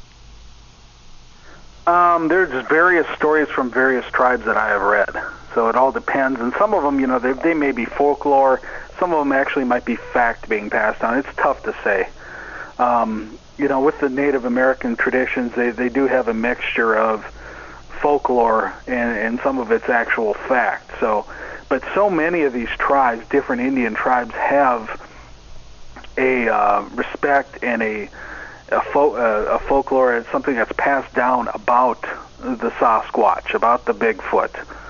Um, there's various stories from various tribes that I have read. So it all depends. And some of them, you know, they, they may be folklore. Some of them actually might be fact being passed on. It's tough to say. Um, you know, with the Native American traditions, they, they do have a mixture of folklore and, and some of it's actual fact. So, but so many of these tribes, different Indian tribes, have a uh, respect and a a, fo- uh, a folklore, something that's passed down about the Sasquatch, about the Bigfoot.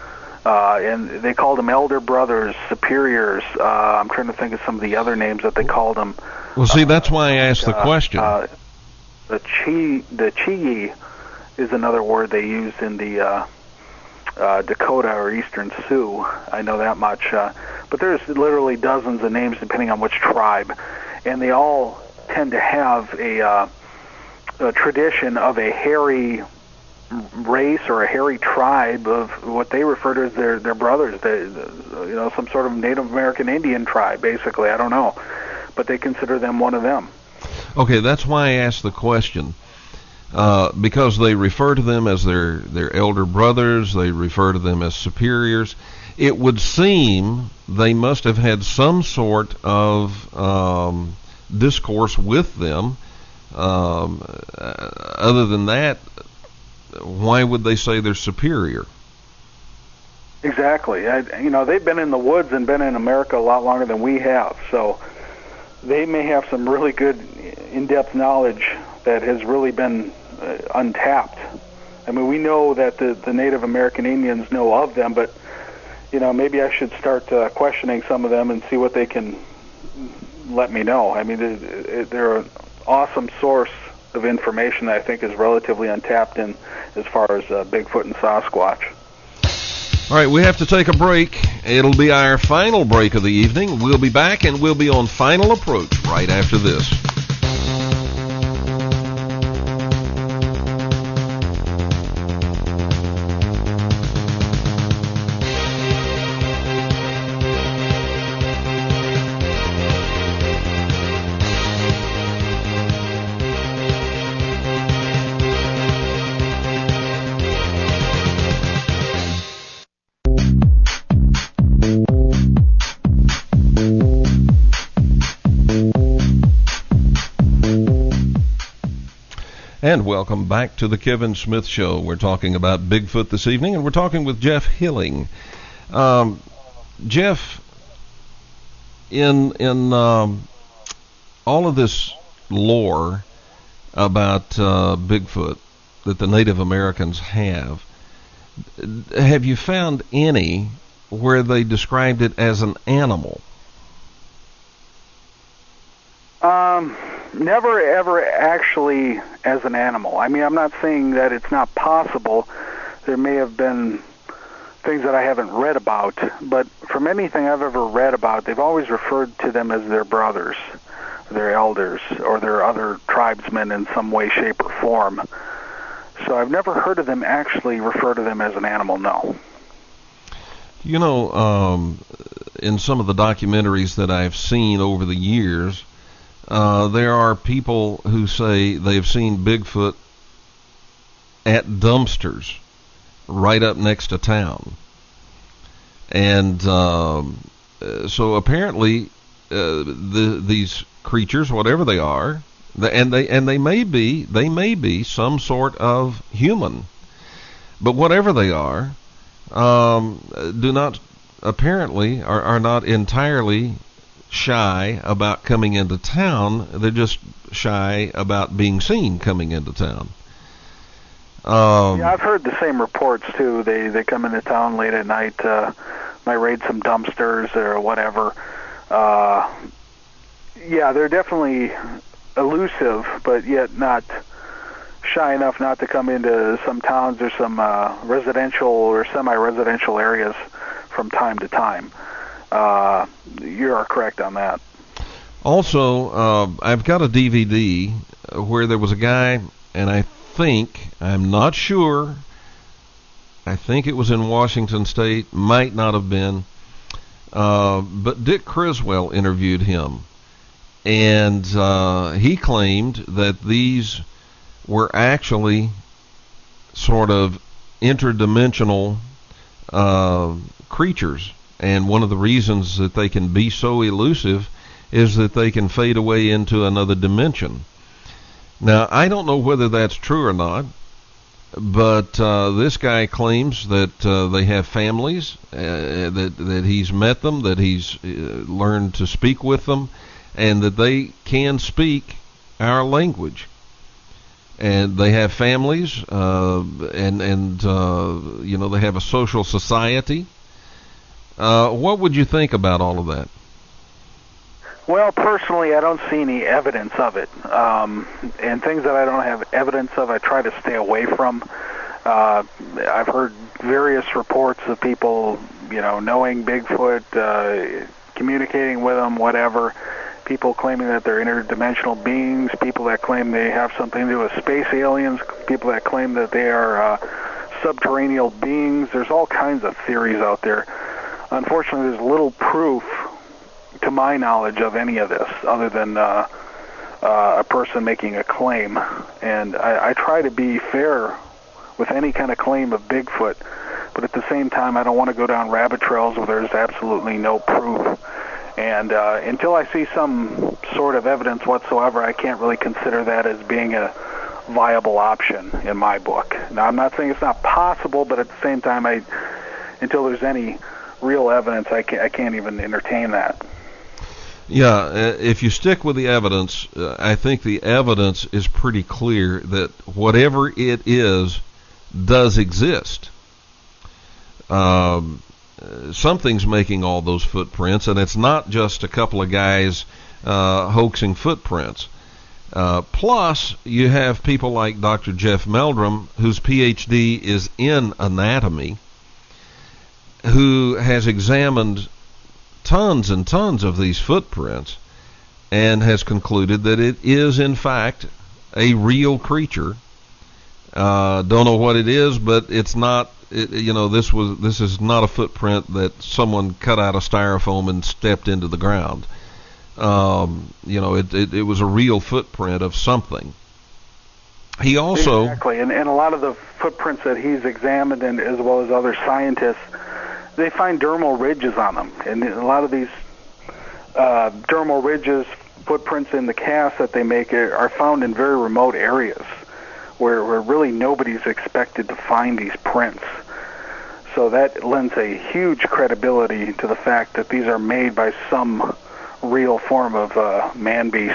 Uh, and they called them elder brothers, superiors. Uh, I'm trying to think of some of the other names that they called them. Well, see, that's why I asked the uh, question. Uh, the chi, the Chi is another word they use in the uh, uh, Dakota or Eastern Sioux. I know that much. Uh, but there's literally dozens of names depending on which tribe, and they all tend to have a, uh, a tradition of a hairy race or a hairy tribe of what they refer to as their their brothers, they, you know, some sort of Native American Indian tribe, basically. I don't know, but they consider them one of them. Okay, that's why I asked the question, uh, because they refer to them as their their elder brothers. They refer to them as superiors. It would seem they must have had some sort of um, discourse with them. Um, other than that, why would they say they're superior? Exactly. I, you know, they've been in the woods and been in America a lot longer than we have, so they may have some really good in-depth knowledge that has really been uh, untapped. I mean, we know that the, the Native American Indians know of them, but, you know, maybe I should start uh, questioning some of them and see what they can let me know. I mean, they're, they're an awesome source of information that I think is relatively untapped in as far as uh, Bigfoot and Sasquatch. All right, we have to take a break. It'll be our final break of the evening. We'll be back, and we'll be on Final Approach right after this. And welcome back to the Kevin Smith Show. We're talking about Bigfoot this evening, and we're talking with Jeff Hilling. Um, Jeff, in in um, all of this lore about uh, Bigfoot that the Native Americans have, have you found any where they described it as an animal? Um, never ever actually as an animal. I mean, I'm not saying that it's not possible. There may have been things that I haven't read about, but from anything I've ever read about, they've always referred to them as their brothers, their elders, or their other tribesmen in some way, shape, or form. So I've never heard of them actually refer to them as an animal, no. You know, um, in some of the documentaries that I've seen over the years, Uh, there are people who say they've seen Bigfoot at dumpsters right up next to town. And um, so apparently uh, the, these creatures, whatever they are, the, and they and they may be they may be some sort of human, but whatever they are, um, do not apparently are, are not entirely shy about coming into town. They're just shy about being seen coming into town. Um, yeah, I've heard the same reports too. They they come into town late at night, uh, might raid some dumpsters or whatever. Uh, yeah, they're definitely elusive, but yet not shy enough not to come into some towns or some uh, residential or semi-residential areas from time to time. Uh, you are correct on that. Also, uh, I've got a D V D where there was a guy, and I think, I'm not sure, I think it was in Washington State, might not have been, uh, but Dick Criswell interviewed him, and uh, he claimed that these were actually sort of interdimensional uh, creatures. And one of the reasons that they can be so elusive is that they can fade away into another dimension. Now, I don't know whether that's true or not, but uh, this guy claims that uh, they have families, uh, that, that he's met them, that he's uh, learned to speak with them, and that they can speak our language. and they have families, uh, and and uh, you know, they have a social society. Uh, what would you think about all of that? Well, personally, I don't see any evidence of it. Um, and things that I don't have evidence of, I try to stay away from. Uh, I've heard various reports of people, you know, knowing Bigfoot, uh, communicating with them, whatever. People claiming that they're interdimensional beings, people that claim they have something to do with space aliens, people that claim that they are uh, subterranean beings. There's all kinds of theories out there. Unfortunately, there's little proof, to my knowledge, of any of this, other than uh, uh, a person making a claim. And I, I try to be fair with any kind of claim of Bigfoot, but at the same time, I don't want to go down rabbit trails where there's absolutely no proof. And uh, until I see some sort of evidence whatsoever, I can't really consider that as being a viable option in my book. Now, I'm not saying it's not possible, but at the same time, I, until there's any real evidence, I can't, I can't even entertain that. Yeah, if you stick with the evidence, uh, I think the evidence is pretty clear that whatever it is does exist. Um, something's making all those footprints, and it's not just a couple of guys uh, hoaxing footprints. Uh, plus, you have people like Doctor Jeff Meldrum, whose P H D is in anatomy, who has examined tons and tons of these footprints and has concluded that it is, in fact, a real creature. Uh, don't know what it is, but it's not. It, you know, this was this is not a footprint that someone cut out of styrofoam and stepped into the ground. Um, you know, it, it it was a real footprint of something. He also exactly, and and a lot of the footprints that he's examined, and as well as other scientists, they find dermal ridges on them, and a lot of these uh, dermal ridges, footprints in the cast that they make are, are found in very remote areas, where where really nobody's expected to find these prints. So that lends a huge credibility to the fact that these are made by some real form of uh, man-beast.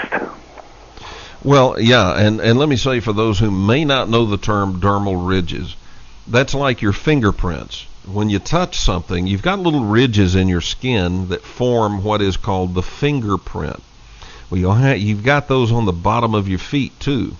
Well, yeah, and, and let me say, for those who may not know the term dermal ridges, that's like your fingerprints. When you touch something, you've got little ridges in your skin that form what is called the fingerprint. Well, you'll have, you've got those on the bottom of your feet, too.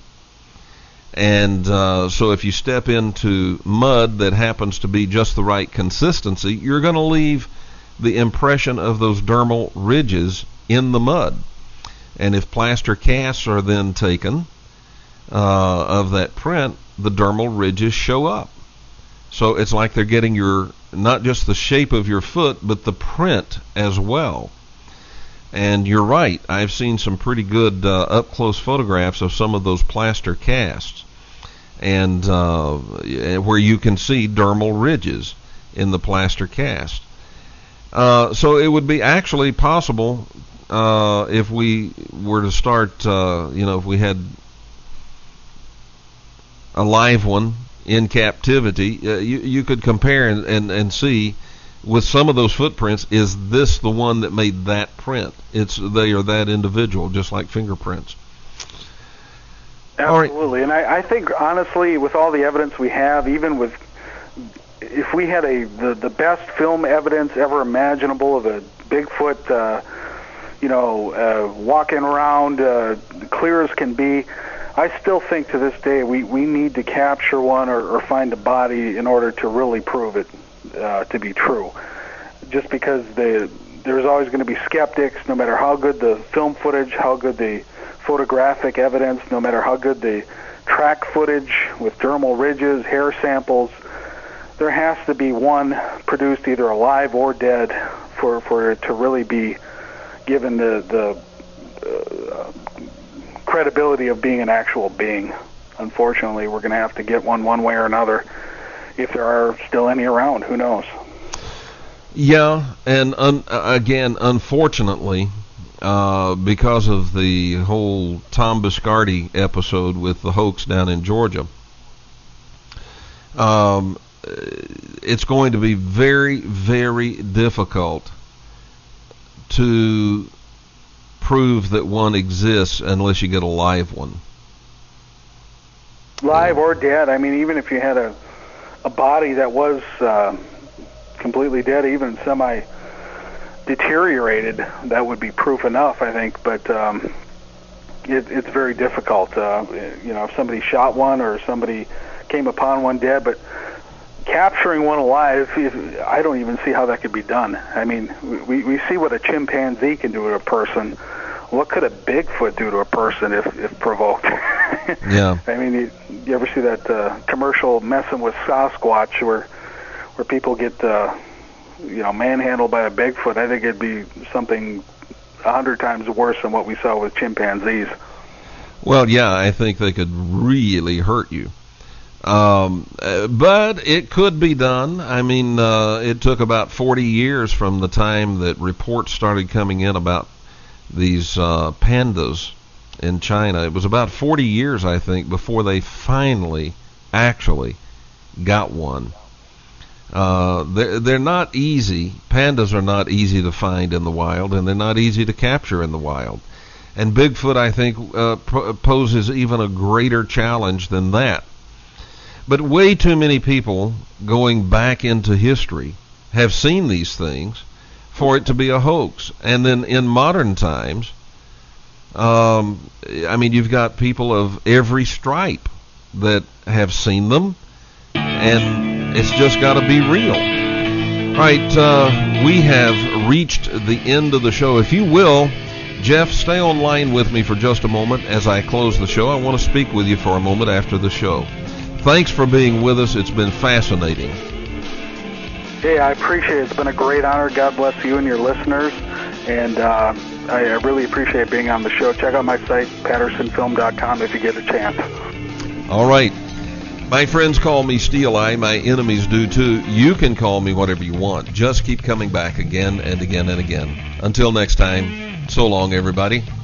And uh, so if you step into mud that happens to be just the right consistency, you're going to leave the impression of those dermal ridges in the mud. And if plaster casts are then taken uh, of that print, the dermal ridges show up. So it's like they're getting your, not just the shape of your foot, but the print as well. And you're right, I've seen some pretty good uh, up-close photographs of some of those plaster casts, and uh, where you can see dermal ridges in the plaster cast. Uh, so it would be actually possible uh, if we were to start, uh, you know, if we had a live one in captivity, uh, you, you could compare and, and, and see with some of those footprints, is this the one that made that print? It's they are that individual, just like fingerprints. Absolutely, and I, I think honestly, with all the evidence we have, even with if we had a the, the best film evidence ever imaginable of a Bigfoot, uh, you know, uh, walking around uh, clear as can be, I still think to this day we, we need to capture one or, or find a body in order to really prove it uh, to be true. Just because the, there's always going to be skeptics, no matter how good the film footage, how good the photographic evidence, no matter how good the track footage with dermal ridges, hair samples, there has to be one produced either alive or dead for, for it to really be given the, the uh, credibility of being an actual being. Unfortunately, we're going to have to get one one way or another, if there are still any around. Who knows? Yeah, and un- again, unfortunately, uh, because of the whole Tom Biscardi episode with the hoax down in Georgia, um, it's going to be very, very difficult to prove that one exists unless you get a live one. live or dead. I mean, even if you had a a body that was uh, completely dead, even semi deteriorated, that would be proof enough, I think. But um, it, it's very difficult. Uh, you know, if somebody shot one or somebody came upon one dead, but capturing one alive, I don't even see how that could be done. I mean, we, we see what a chimpanzee can do to a person. What could a Bigfoot do to a person if, if provoked? Yeah. I mean, you, you ever see that uh, commercial Messing with Sasquatch where where people get uh, you know manhandled by a Bigfoot? I think it'd be something a hundred times worse than what we saw with chimpanzees. Well, yeah, I think they could really hurt you. Um, uh, but it could be done. I mean, uh, it took about forty years from the time that reports started coming in about these uh, pandas in China. It was about forty years, I think, before they finally actually got one. Uh, they're, they're not easy. Pandas are not easy to find in the wild, and they're not easy to capture in the wild. And Bigfoot, I think, uh, pro- poses even a greater challenge than that. But way too many people going back into history have seen these things for it to be a hoax. And then in modern times, um, I mean, you've got people of every stripe that have seen them, and it's just got to be real. All right, uh, we have reached the end of the show. If you will, Jeff, stay online with me for just a moment as I close the show. I want to speak with you for a moment after the show. Thanks for being with us. It's been fascinating. Hey, I appreciate it. It's been a great honor. God bless you and your listeners. And uh, I really appreciate being on the show. Check out my site, patterson film dot com, if you get a chance. All right. My friends call me Steel Eye. My enemies do too. You can call me whatever you want. Just keep coming back again and again and again. Until next time, so long, everybody.